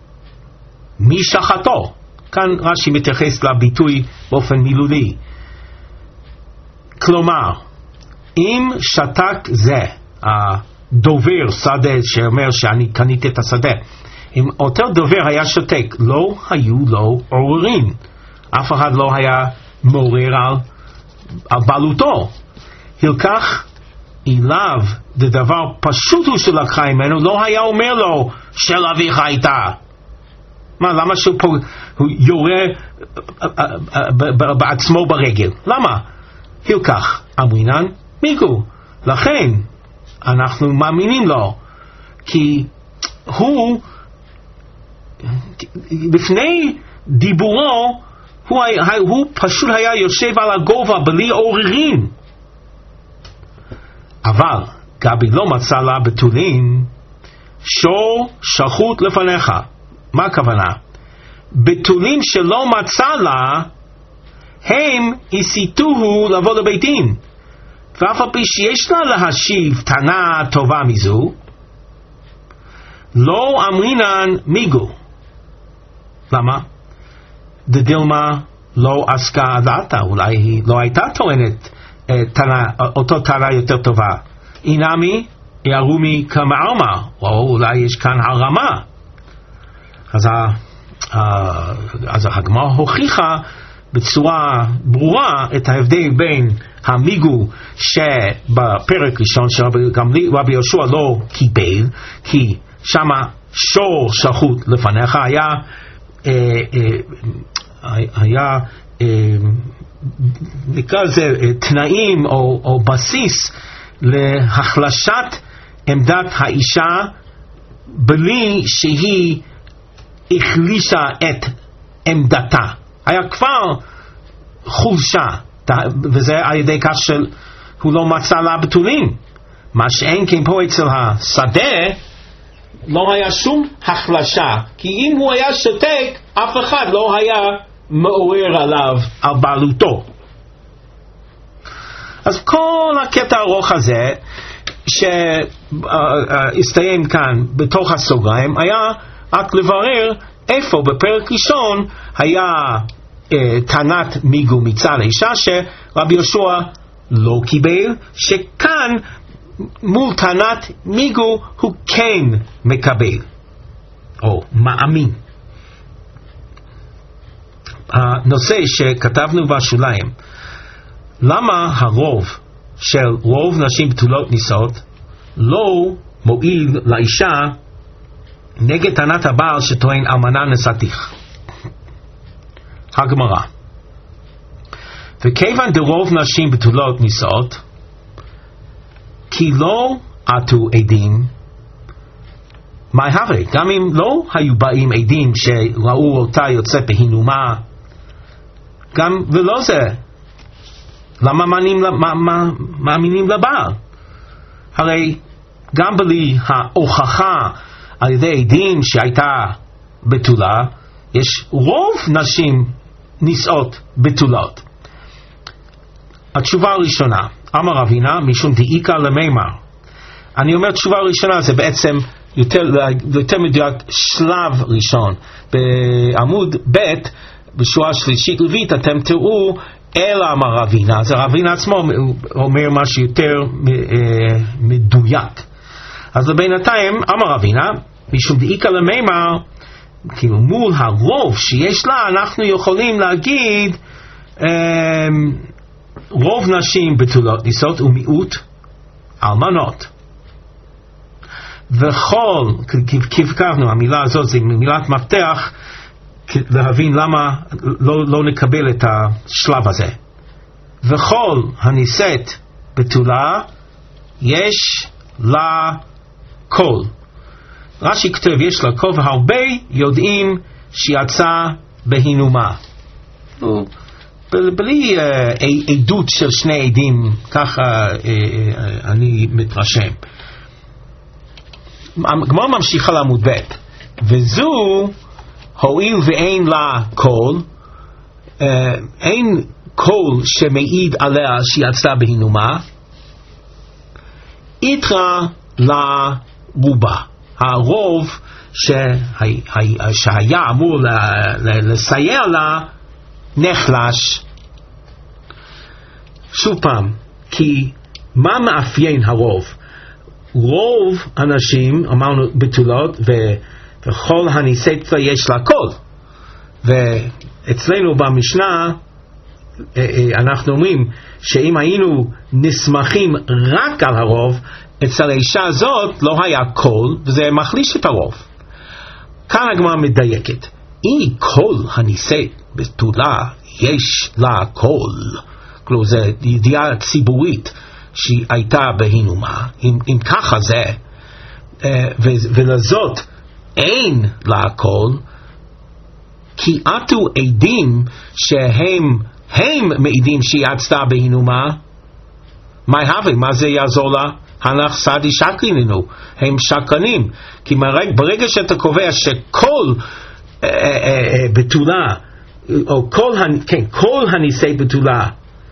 משחתו. כאן רש"י מתייחס לביטוי באופן מילולי. כלומר, אם שתק זה, הדובר שדה שאומר שאני קניתי את השדה, אם אותו דובר היה שתק, לא היו לו עוררין, אף אחד לא היה מעורר על בעלותו. הלקח אליו דבר פשוט הוא שלקחה ממנו, לא היה אומר לו של אביך הייתה. מה, למה שהוא יורה בעצמו ברגל? למה? הלקח אמרינן מיגו, לכן אנחנו מאמינים לו, כי הוא לפני דיבורו הוא פשוט היה יושב על הגובה בלי עוררין. אבל גבי לא מצא לה בתולים שור שחוט לפניך. מה הכוונה? בתולים שלא מצא לה הם הסיתוהו לבוא לבית דין, ואף על פי שיש לה להשיב טענה טובה מזו, לא אמרינן מיגו. למה? דדילמה לא עסקה דעתה, אולי היא לא הייתה טוענת אותו טענה יותר טובה. אינמי ירומי כמערמה, או אולי יש כאן הרמה. אז הגמרא הוכיחה בצורה ברורה את ההבדל בין המיגו שבפרק ראשון שרבי יהושע לא קיבל, כי שמה שור שחוט לפניך, היה נקרא לזה תנאים או בסיס להחלשת עמדת האישה בלי שהיא החלישה את עמדתה. היה כבר חולשה, וזה על ידי כך שהוא לא מצא לה בתולים. מה שאין כן פה אצל השדה לא היה שום החלשה, כי אם הוא היה שותק אף אחד לא היה מעורר עליו על בעלותו. אז כל הקטע הארוך הזה שהסתיים כאן בתוך הסוגריים היה רק לברר איפה בפרק ראשון היה טענת מיגו מצד האישה שרבי יהושע לא קיבל, שכאן מול טענת מיגו הוא כן מקבל או מאמין. הנושא שכתבנו בשוליים, למה הרוב של רוב נשים בתולות נישאות לא מועיל לאישה נגד טענת הבעל שטוען אלמנה נשאתיך? הגמרא, וכיוון דרוב נשים בתולות נישאות כי לא עטו עדים, מה הווה? גם אם לא היו באים עדים שראו אותה יוצאת בהינומה, גם ולא זה, למה מאמינים לבעל? הרי גם בלי ההוכחה על ידי עדים שהייתה בתולה, יש רוב נשים נישאות בתולות. התשובה הראשונה, אמר רבינה משום דאיכא למימר. אני אומר תשובה ראשונה זה בעצם יותר מדויק שלב ראשון. בעמוד ב' בשורה שלישית רביעית אתם תראו אלא אמר רבינה, זה רבינה עצמו אומר משהו יותר מדויק. אז לבינתיים אמר רבינה משום דאיכא למימר, כאילו מול הרוב שיש לה אנחנו יכולים להגיד רוב נשים בתולות נישאות ומיעוט אלמנות. וכל, כבקרנו, המילה הזאת זה מילת מפתח להבין למה לא נקבל את השלב הזה. וכל הנישאת בתולה יש לה קול. רש"י כתב יש לה קול והרבה יודעים שיצא בהינומה. בלי עדות של שני עדים, ככה אני מתרשם. הגמרא ממשיכה לעמוד ב' וזו הואיל ואין לה קול, אין קול שמעיד עליה שיצאה בהינומה, איתרא לה רובה, הרוב שהיה אמור לסייע לה נחלש. שוב פעם, כי מה מאפיין הרוב? רוב אנשים אמרנו בתולות וכל הנישאת יש לה קול, ואצלנו במשנה אנחנו אומרים שאם היינו נסמכים רק על הרוב, אצל האישה הזאת לא היה קול וזה מחליש את הרוב. כאן הגמרא מדייקת, אי כל הנישאת בתולה יש לה קול, כלומר זה ידיעה ציבורית שהיא הייתה בהינומה, אם ככה זה, ולזאת אין לה קול, כי עטו עדים שהם מעידים שהיא יצאה בהינומה, מה הווה? מה זה יעזור לה? הנח סעדי שקריננו, הם שקרנים, כי ברגע שאתה קובע שכל בתולה, או כל הנישאת בתולה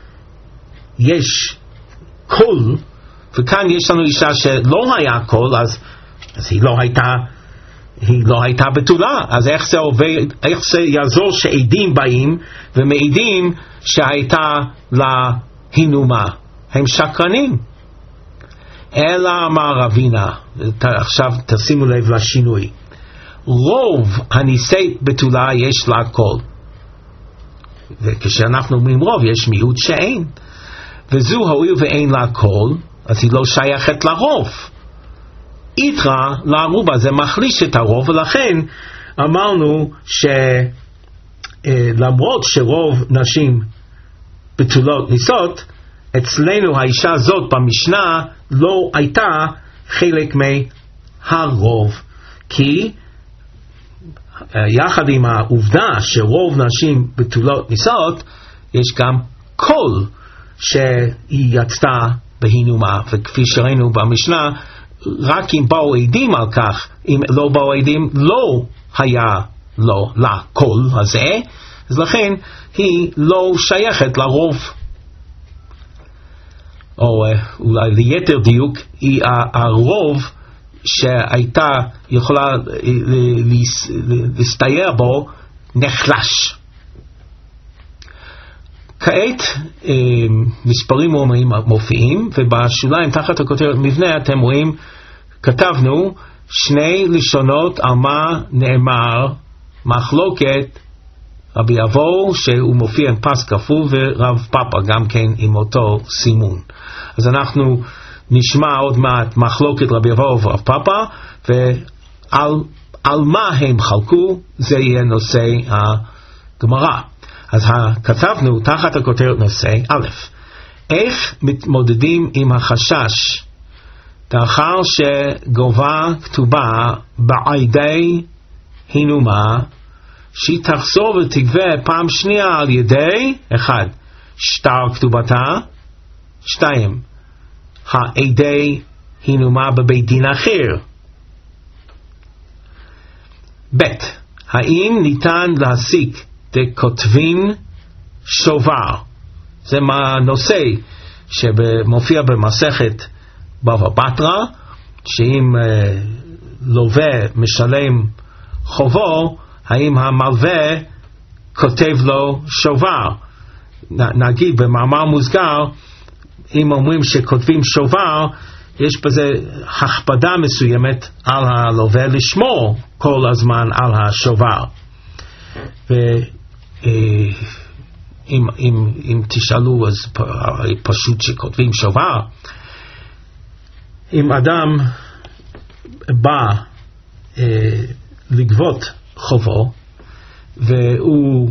יש קול, וכאן יש לנו אישה שלא היה קול, אז היא לא הייתה בתולה. אז איך זה יעזור שעדים באים ומעידים שהייתה לה הינומה? הם שקרנים. אלא אמר רבינה, עכשיו תשימו לב לשינוי, רוב הנישאת בתולה יש לה קול, וכשאנחנו אומרים רוב יש מיעוט שאין, וזו הואיל ואין לה קול אז היא לא שייכת לרוב, יתרה לערובה, זה מחליש את הרוב, ולכן אמרנו שלמרות שרוב נשים בתולות ניסות, אצלנו האישה הזאת במשנה לא הייתה חלק מהרוב, כי יחד עם העובדה שרוב נשים בתולות ניסות, יש גם קול שהיא יצאה בהינומה, וכפי שראינו במשנה, רק אם באו עדים על כך, אם לא באו עדים לא היה לו לקול הזה, אז לכן היא לא שייכת לרוב. או אולי ליתר דיוק, היא הרוב שהייתה יכולה להסתייע בו נחלש. כעת מספרים מופיעים, ובשוליים תחת הכותרת מבנה אתם רואים, כתבנו שני לשונות על מה נאמר מחלוקת רבי אבו, שהוא מופיע עם פס כפול, ורב פאפה גם כן עם אותו סימון. אז אנחנו נשמע עוד מעט מחלוקת רבי אבו ורב פאפה, ועל מה הם חלקו, זה יהיה נושא הגמרא. אז כתבנו תחת הכותרת נושא א', איך מתמודדים עם החשש לאחר שגובה כתובה בעדי הינומה, שהיא תחזור ותגבה פעם שנייה על ידי 1. שטר כתובתה, 2. העדי הינומה בבית דין אחר. ב', האם ניתן להסיק דכותבין שובר? זה נושא שמופיע במסכת בבא בתרא, שאם לווה משלם חובו, האם המלווה כותב לו שובר? נגיד במאמר מוסגר, אם אומרים שכותבים שובר, יש בזה הכבדה מסוימת על הלווה לשמור כל הזמן על השובר. ואם תשאלו, אז פשוט שכותבים שובר. אם אדם בא לגבות חובו, והוא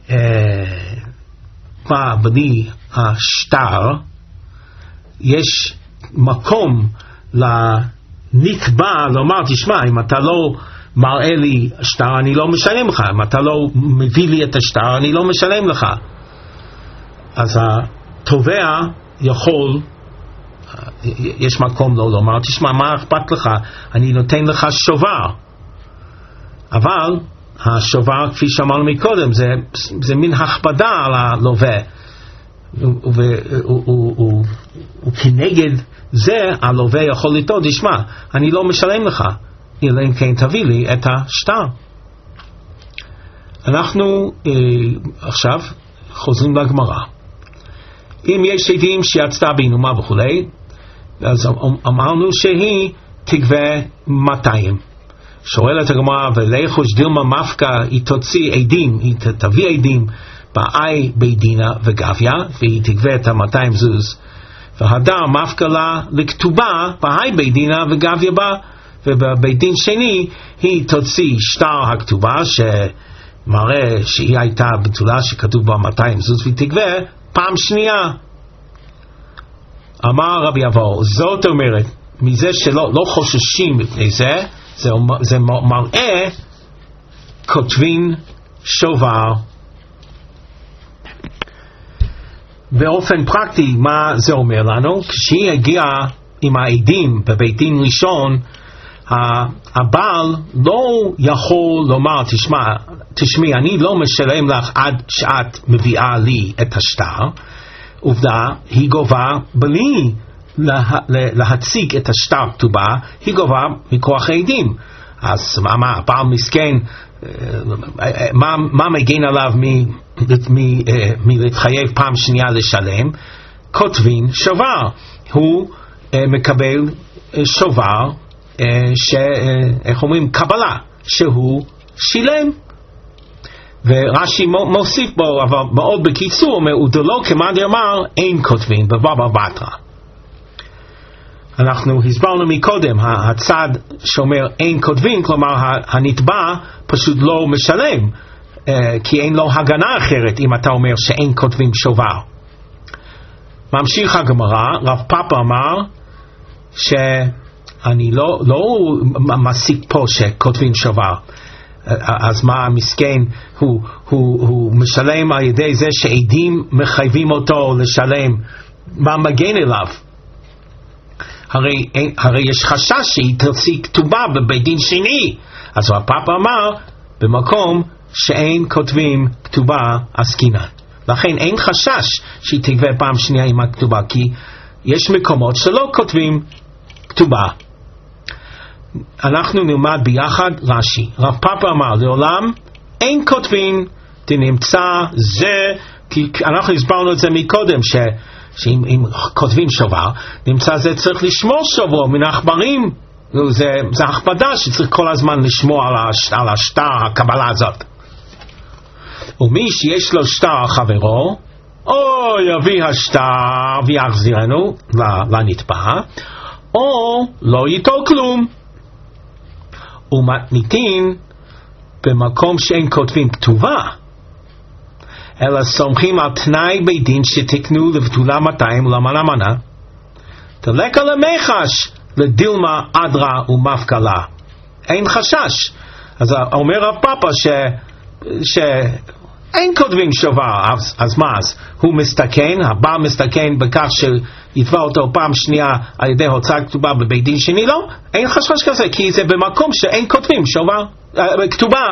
בא בלי השטר, יש מקום לנתבע לומר, תשמע, אם אתה לא מראה לי שטר, אני לא משלם לך. אם אתה לא מביא לי את השטר, אני לא משלם לך. אז התובע יכול, יש מקום לא לומר, תשמע, מה אכפת לך? אני נותן לך שובר. אבל השובר, כפי שאמרנו מקודם, זה מין הכבדה על הלווה, וכנגד זה הלווה יכול לטעון, תשמע, אני לא משלם לך, אלא אם כן תביא לי את השטר. אנחנו עכשיו חוזרים לגמרא. אם יש עדים שיצאה בהינומה וכולי, אז אמרנו שהיא תגבה 200. שואלת הגמרא, ולכוש דילמה מפקה, היא תוציא עדים, היא תביא עדים באי בית דינה וגביה, והיא תגבה את 200 זוז. והדר מפקה לה לכתובה באי בית דינה וגביה בה, ובבית דין שני היא תוציא שטר הכתובה שמראה שהיא הייתה בתולה שכתוב בה 200 זוז, והיא תגבה פעם שנייה. אמר רבי אבו, זאת אומרת, מזה שלא חוששים מפני זה, זה מראה כותבין שובר. באופן פרקטי, מה זה אומר לנו? כשהיא הגיעה עם העדים בבית דין ראשון, הבעל לא יכול לומר, תשמעי, אני לא משלם לך עד שאת מביאה לי את השטר. עובדה, היא גובה בלי להציג את השטר כתובה, היא גובה מכוח העדים. אז מה, הבעל מסכן, מה מגן עליו מלהתחייב פעם שנייה לשלם? כותבין שובר. הוא מקבל שובר, איך אומרים, קבלה, שהוא שילם. ורש"י מוסיף בו, אבל מאוד בקיצור, אומר, ודלא כמאן דאמר אין כותבין בבבא בתרא. אנחנו הסברנו מקודם, הצד שאומר אין כותבים, כלומר הנתבע פשוט לא משלם, כי אין לו הגנה אחרת אם אתה אומר שאין כותבים שובר. ממשיך הגמרא, רב פאפא אמר שאני לא מסיק פה שכותבים שובר. אז מה המסכן, הוא משלם על ידי זה שעדים מחייבים אותו לשלם, מה מגן אליו? הרי יש חשש שהיא תוציא כתובה בבית דין שני. אז רב פאפא אמר במקום שאין כותבים כתובה עסקינן, לכן אין חשש שהיא תגבה פעם שנייה עם הכתובה, כי יש מקומות שלא כותבים כתובה. אנחנו נלמד ביחד רש"י. רב פאפא אמר לעולם אין כותבים תנמצא זה, כי אנחנו הסברנו את זה מקודם, שאם כותבים שובר נמצא זה צריך לשמור שובר מן העכברים, זה הכבדה שצריך כל הזמן לשמור על השטר הקבלה הזאת. ומי שיש לו שטר חברו, או יביא השטר ויחזירנו לנתבע, או לא ייטול כלום. ומתניתין במקום שאין כותבים כתובה, אלא סומכים על תנאי בית דין שתקנו לבטולה 200 ולמנה מנה, תלך על המחש לדילמה אדרה ומפקלה, אין חשש. אז אומר רב פאפא שאין כותבים שובר, אז מה? אז הוא מסתכן, הבעל מסתכן בכך שיתבע אותו פעם שנייה על ידי הוצאה כתובה בבית דין שני? לא, אין חשש כזה, כי זה במקום שאין כותבים שובר, כתובה.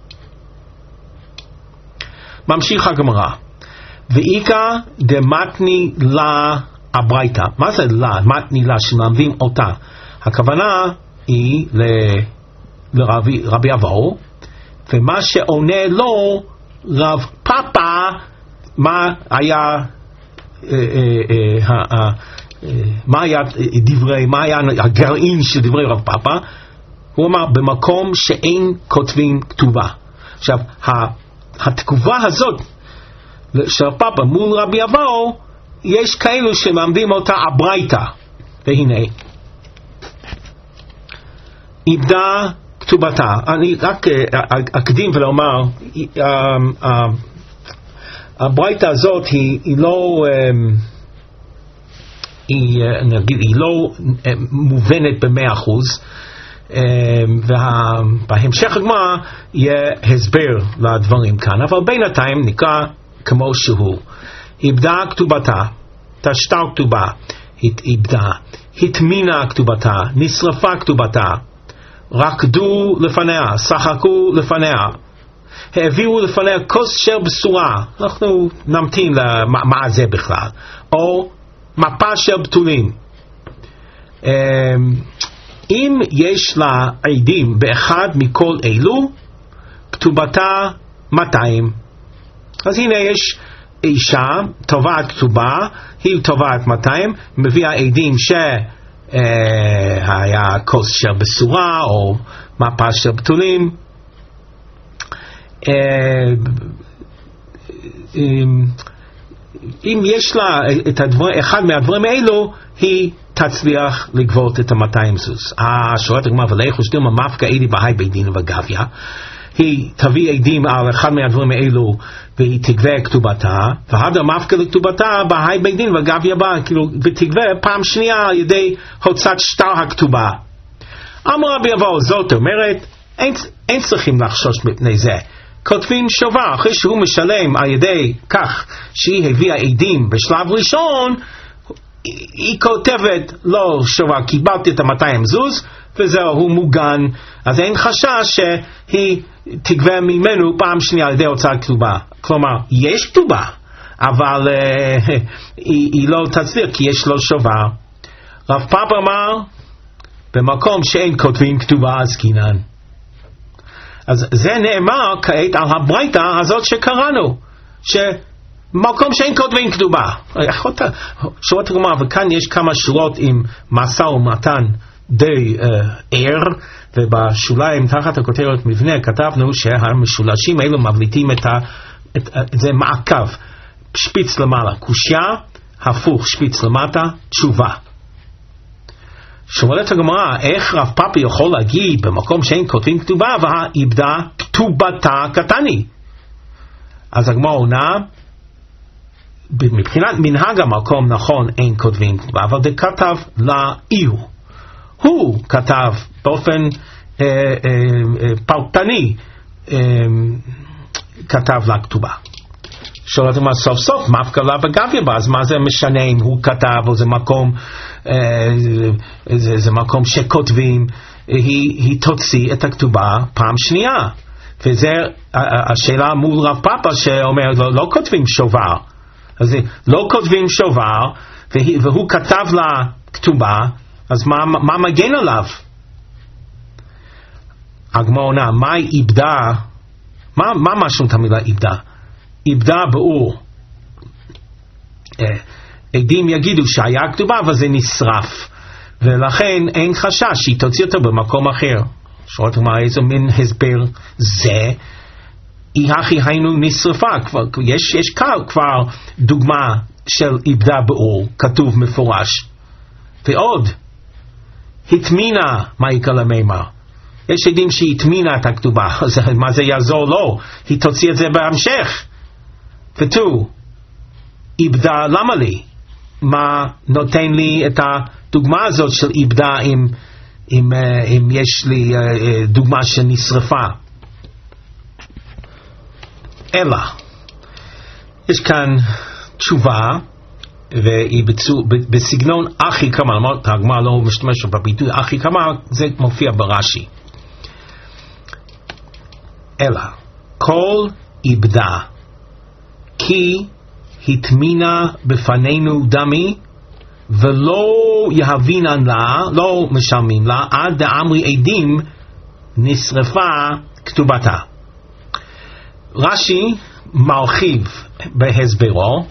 ממשיך הגמרא, ואיקא דמתני לה הברייתא. מה זה לה? מתני לה, שמלמדים אותה. הכוונה היא לרבי אבאו, ומה שעונה לו רב פאפא, מה היה הגרעין של דברי רב פאפא? הוא אמר במקום שאין כותבים כתובה. עכשיו התגובה הזאת של רב פאפא מול רבי אבאו, יש כאלו שמלמדים אותה הברייתא, והנה איבדה כתובתה. אני רק אקדים ולומר, הברייתא הזאת היא לא מובנת ב100%, ובהמשך הגמרא יהיה הסבר לדברים כאן, אבל בינתיים נקרא כמו שהוא. איבדה כתובתה, תשטר כתובה, איבדה, התמינה כתובתה, נשרפה כתובתה, רקדו לפניה, שחקו לפניה, העבירו לפניה כוס של בשורה, אנחנו נמתין למה זה בכלל, או מפה של בתולים. אם יש לה עדים באחד מכל אלו, כתובתה 200. אז הנה יש אישה תובעת כתובה, היא תובעת 200, מביאה עדים שהיה כוס של בשורה או מפה של בתולים. אם יש לה את אחד מהדברים האלו, היא תצליח לגבות את 200 זוז. שואלת הגמרא, ולאיכוש דילמה מפקא עדי בהאי בית דין וגביה, היא תביא עדים על אחד מהדברים האלו והיא תגבה כתובתה, והדר מפקא לכתובתה בהאי בית דין וגביה בה, ותגבה פעם שנייה על ידי הוצאת שטר הכתובה. אמר רבי אבאו, זאת אומרת, אין צריכים לחשוש מפני זה. כותבים שובר, אחרי שהוא משלם על ידי כך שהיא הביאה עדים בשלב ראשון, היא כותבת לא שובר, קיבלתי את 200 זוז וזהו, הוא מוגן. אז אין חשש שהיא תגבה ממנו פעם שנייה על ידי הוצאה כתובה. כלומר, יש כתובה, אבל היא לא תצליח כי יש לו שובר. רב פאפא אמר במקום שאין כותבים כתובה עסקינן. אז זה נאמר כעת על הברייתא הזאת שקראנו, שמקום שאין כותבים כתובה. שורות הגמרא, וכאן יש כמה שורות עם משא ומתן די ער, ובשוליים תחת הכותרת מבנה כתבנו שהמשולשים האלו מבליטים את זה מעקב, שפיץ למעלה קושיה, הפוך שפיץ למטה תשובה. שואלת הגמרא, איך רב פאפא יכול להגיד במקום שאין כותבים כתובה והאיבדה כתובתה קטני? אז הגמרא עונה, מבחינת מנהג המקום נכון אין כותבים כתובה, אבל זה כתב לאיהו, הוא כתב באופן פרטני, כתב לה כתובה. שואלת הגמרא, סוף סוף מפקלה וגביה בה, אז מה זה משנה אם הוא כתב או זה מקום שכותבים, היא תוציא את הכתובה פעם שנייה. וזה השאלה מול רב פאפא שאומר לא כותבים שובר, אז לא כותבים שובר והוא כתב לה כתובה, אז מה מגן עליו? הגמרא עונה, מה היא איבדה? מה משמעות המילה איבדה? איבדה באור, עדים יגידו שהיה כתובה אבל זה נשרף, ולכן אין חשש שהיא תוציא אותו במקום אחר. שואלת הגמרא, איזה מין הסבר זה? היא הכי היינו נשרפה. יש כבר דוגמה של איבדה באור, כתוב מפורש. ועוד, התמינה מעיקה למימר. יש עדים שהיא התמינה את הכתובה, מה זה יעזור לו? היא תוציא את זה בהמשך. ותו, איבדה, למה לי? מה נותן לי את הדוגמה הזאת של איבדה אם יש לי דוגמה שנשרפה? אלא, יש כאן תשובה, והיא בסגנון אחי כמה, הגמרא לא משתמש בביטוי אחי כמה, זה מופיע ברש"י. אלא, כל איבדה, כי התמינה בפנינו דמי, ולא יהבינן לה, לא משלמים לה, עד דאמרי עדים נשרפה כתובתה. רש"י מרחיב בהסברו,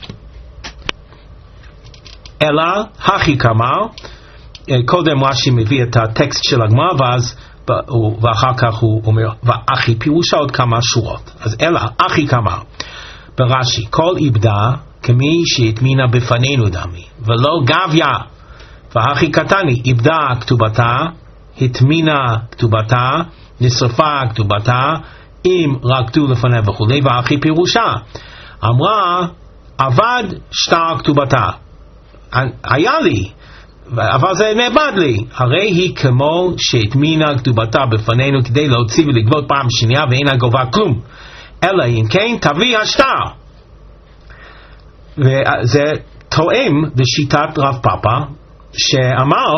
אלא הכי כמר, קודם רש"י מביא את הטקסט של הגמרא, ואחר כך הוא אומר, ואחי פירושה עוד כמה שורות. אז אלא הכי כמר, ברש"י, כל איבדה כמי שהתמינה בפנינו דמי, ולא גביה, והכי קטני, איבדה כתובתה, התמינה כתובתה, נשרפה כתובתה, אם רקדו לפניה וכו', והכי פירושה, אמרה, עבד שטר כתובתה, היה לי, אבל זה נאבד לי, הרי היא כמו שהתמינה כתובתה בפנינו כדי להוציא ולגבות פעם שנייה ואינה גובה כלום, אלא אם כן תביא השטר. וזה תואם בשיטת רב פאפא שאמר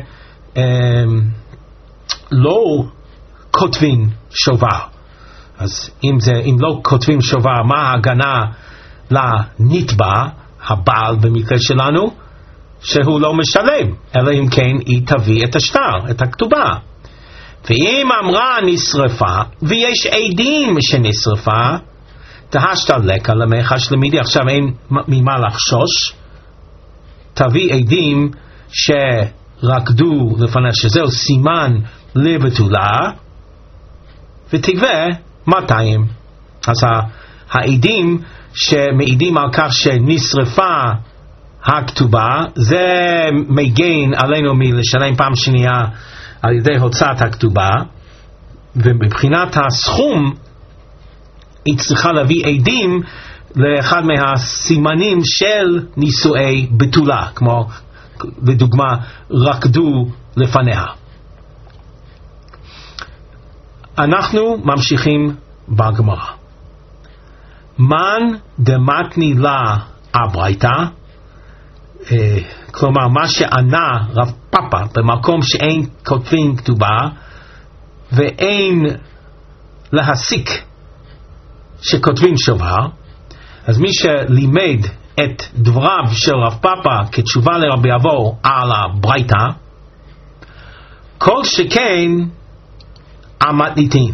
שלא כותבים שובר. אז אם לא כותבים שובר, מה ההגנה לנתבע, הבעל במקרה שלנו? שהוא לא משלם, אלא אם כן היא תביא את השטר, את הכתובה. ואם אמרה נשרפה, ויש עדים שנשרפה, תהשתלק על המחה שלמידי, עכשיו אין ממה לחשוש, תביא עדים שרקדו לפני שזהו סימן לבתולה, ותגבה 200. אז העדים שמעידים על כך שנשרפה הכתובה, זה מגן עלינו מלשלם פעם שנייה על ידי הוצאת הכתובה, ומבחינת הסכום היא צריכה להביא עדים לאחד מהסימנים של נישואי בתולה, כמו לדוגמה רקדו לפניה. אנחנו ממשיכים בגמרא. מן דמתני לה הברייתא, כלומר מה שענה רב פאפא במקום שאין כותבים כתובה ואין להסיק שכותבים שובר, אז מי שלימד את דבריו של רב פאפא כתשובה לרבי אבו על הברייתא, כל שכן המתניתין,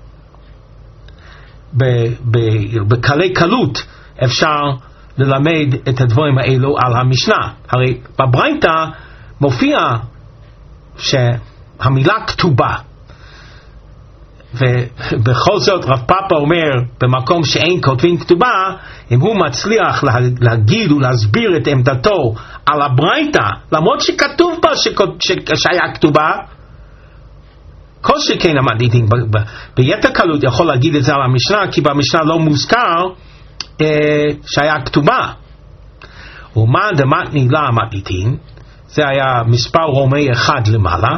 בקלי קלות אפשר ללמד את הדברים האלו על המשנה. הרי בברייתא מופיע שהמילה כתובה, ובכל זאת רב פאפה אומר במקום שאין כותבים כתובה, אם הוא מצליח להגיד ולהסביר את עמדתו על הברייתא, למרות שכתוב בה שהיה כתובה, כל שכן המדעיתים ביתר קלות יכול להגיד את זה על המשנה, כי במשנה לא מוזכר שהיה כתובה. ומה דמתני לה המדעיתים, זה היה מספר רומי אחד למעלה,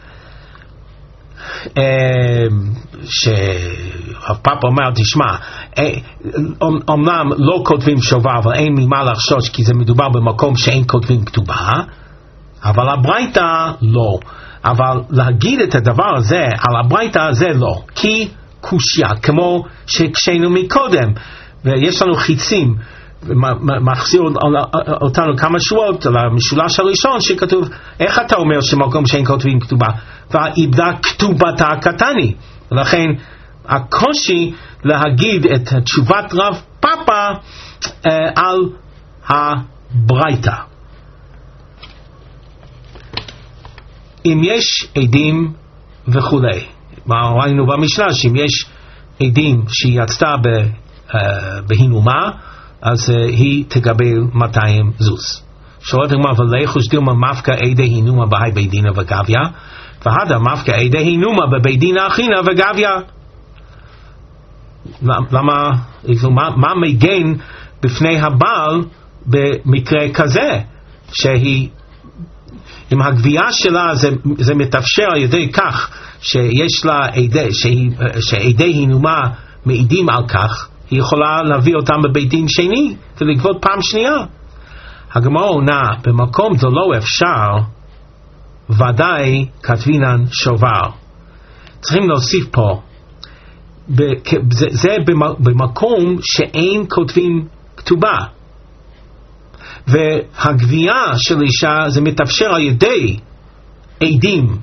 שהפאפה אומר, תשמע, אמנם לא כותבים שובר, אבל אין ממה לחשוש, כי זה מדובר במקום שאין כותבים כתובה, אבל הברייתא לא. אבל להגיד את הדבר הזה על הברייתא זה לא, כי קושיה, כמו שהקשינו מקודם, ויש לנו חיצים, מחזיר אותנו כמה שבועות למשולש הראשון שכתוב, איך אתה אומר שמקום שאין כותבים כתובה? ואיבדה כתובתה קטני. ולכן הקושי להגיד את תשובת רב פאפה על הברייתא. אם יש עדים וכולי, ראינו במשנה שאם יש עדים שהיא יצאה בהינומה, אז היא תקבל 200 זוז. שואלת הגמרא, ולכוש דילמה מפקא עדי הינומה בהי בית דינא וגביא, והדה מפקא עדי הינומה בבית דינא אחינא וגביא. למה, מה מגן בפני הבעל במקרה כזה, שהיא, אם הגבייה שלה זה מתאפשר על ידי כך שיש לה שעדי הינומה מעידים על כך, היא יכולה להביא אותם בבית דין שני ולגבות פעם שנייה. הגמרא עונה, במקום זה לא אפשר, ודאי כתבינן שובר. צריכים להוסיף פה, זה במקום שאין כותבים כתובה, והגבייה של אישה זה מתאפשר על ידי עדים,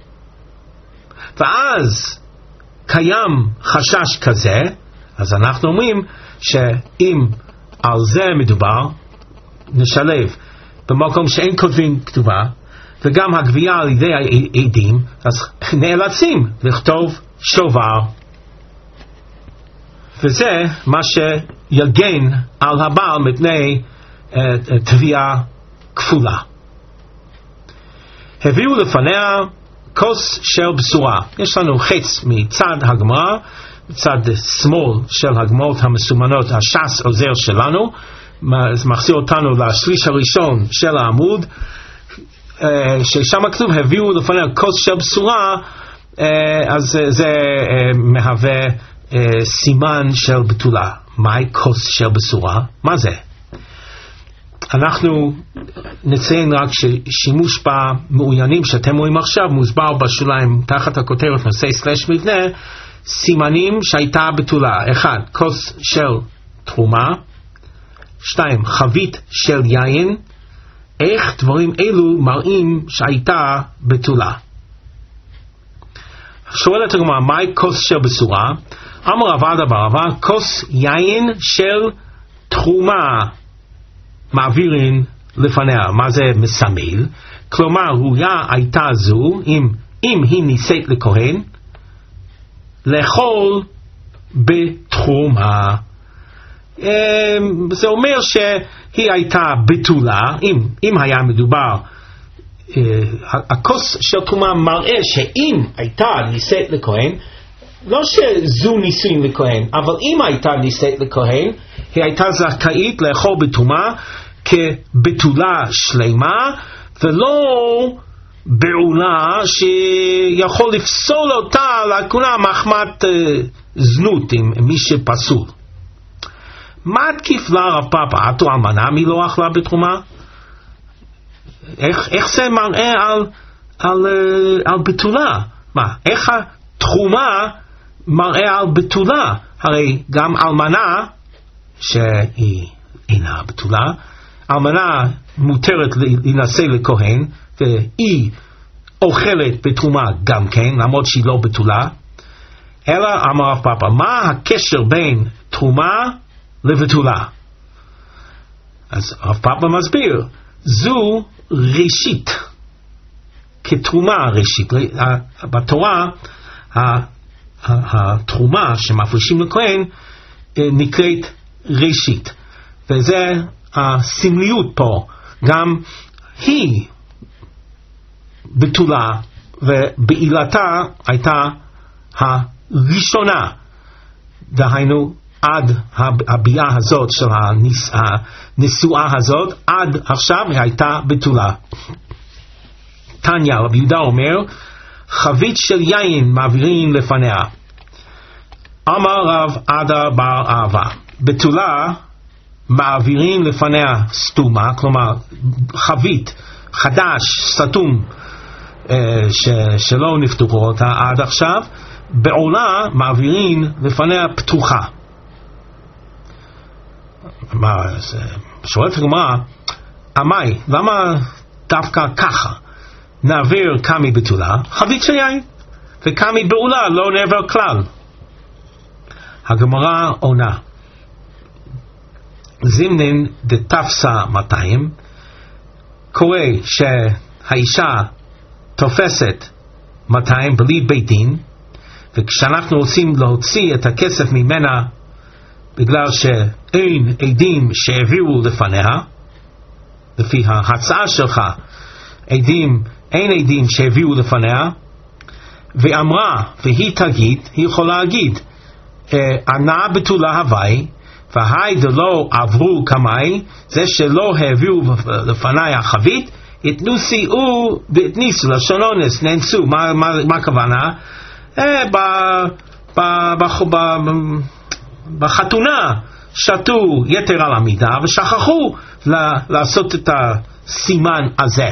ואז קיים חשש כזה, אז אנחנו אומרים שאם על זה מדובר, נשלב במקום שאין כותבים כתובה, וגם הגבייה על ידי העדים, אז נאלצים לכתוב שובר. וזה מה שיגן על הבעל מפני תביעה כפולה. הביאו לפניה כוס של בשורה. יש לנו חץ מצד הגמרא, מצד שמאל של הגמרות המסומנות, הש"ס עוזר שלנו, מחזיר אותנו לשליש הראשון של העמוד, ששם כתוב הביאו לפניה כוס של בשורה, אז זה מהווה סימן של בתולה. מהי כוס של בשורה? מה זה? אנחנו נציין רק ששימוש במעוינים שאתם רואים עכשיו מוסבר בשוליים תחת הכותרת נושא סלש מבנה, סימנים שהייתה בתולה. 1. כוס של תרומה. 2. חבית של יין. איך דברים אלו מראים שהייתה בתולה? שואלת הגמרא, מהי כוס של בשורה? אמר רבא דבר רבא, כוס יין של תרומה מעבירים לפניה. מה זה מסמל? כלומר, ראויה הייתה זו, אם היא נישאת לכהן, לאכול בתרומה. זה אומר שהיא הייתה בתולה, אם היה מדובר, הכוס של תרומה מראה שאם הייתה נישאת לכהן, לא שזו נישאים לכהן, אבל אם הייתה נישאת לכהן, היא הייתה זכאית לאכול בתרומה כבתולה שלמה, ולא בעולה שיכול לפסול אותה לכהונה מחמת זנות עם מי שפסול. מה תקיף לה רב פאפה? אתו אלמנה מי לא אכלה בתרומה? איך זה מראה על בתולה? מה? איך התרומה מראה על בתולה? הרי גם אלמנה שהיא אינה בתולה, אלמנה מותרת להינשא לכהן, והיא אוכלת בתרומה גם כן, למרות שהיא לא בתולה. אלא אמר רב פאפה, מה הקשר בין תרומה לבתולה? אז רב פאפה מסביר, זו ראשית, כתרומה ראשית. בתורה התרומה שמפרישים לכהן נקראת ראשית, וזה הסמליות פה, גם היא בתולה, ובעילתה הייתה הראשונה, דהיינו עד הביאה הזאת של הנשואה הזאת, עד עכשיו היא הייתה בתולה. תניא, רבי יהודה אומר, חבית של יין מעבירים לפניה. אמר רב עדה בר אהבה, בתולה מעבירים לפניה סתומה, כלומר חבית חדש, סתום, שלא נפתחו אותה עד עכשיו, בעולה מעבירים לפניה פתוחה. שואלת הגמרא, עמי, למה דווקא ככה נעביר קמי בתולה, חבית של יין, וקמי בעולה לא נעבר כלל? הגמרא עונה, זימנין דתפסה 200, קורה שהאישה תופסת 200 בלי בית דין, וכשאנחנו רוצים להוציא את הכסף ממנה בגלל שאין עדים שהביאו לפניה, לפי ההצעה שלך אין עדים שהביאו לפניה, ואמרה והיא תגיד, היא יכולה להגיד ענה בתולה הווי, והי דלא עברו קמי, זה שלא הביאו לפני החבית, התנוסו והתניסו, לשון אונס, נאנסו. מה הכוונה? בחתונה שתו יתר על המידה ושכחו לעשות את הסימן הזה.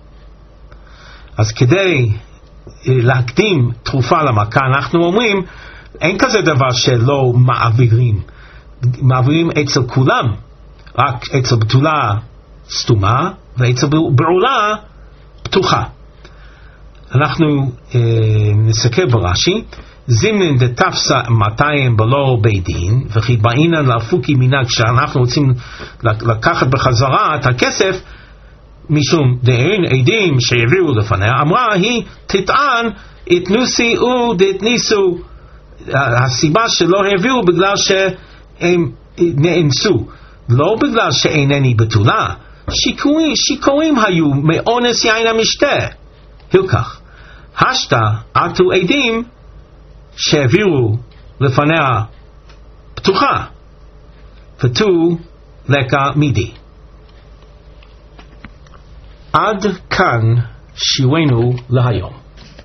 אז כדי להקדים תרופה למכה, אנחנו אומרים אין כזה דבר שלא מעבירים אצל כולם, רק אצל בתולה סתומה ואצל בעולה פתוחה. אנחנו נסתכל ברש"י, זימנין דתפסה 200 בלא בית דין, וכי באינן להפוקי מנהג, כשאנחנו רוצים לקחת בחזרה את הכסף משום דאין עדים שהביאו לפניה, אמרה היא תטען התנוסו דתניסו, הסיבה שלא הביאו בגלל שהם נאנסו, לא בגלל שאינני בתולה, שיכורים היו מאונס יין המשתה. הלקח השתה עטו עדים שהביאו לפניה פתוחה, פתו לקה מידי. עד כאן שיעורנו להיום.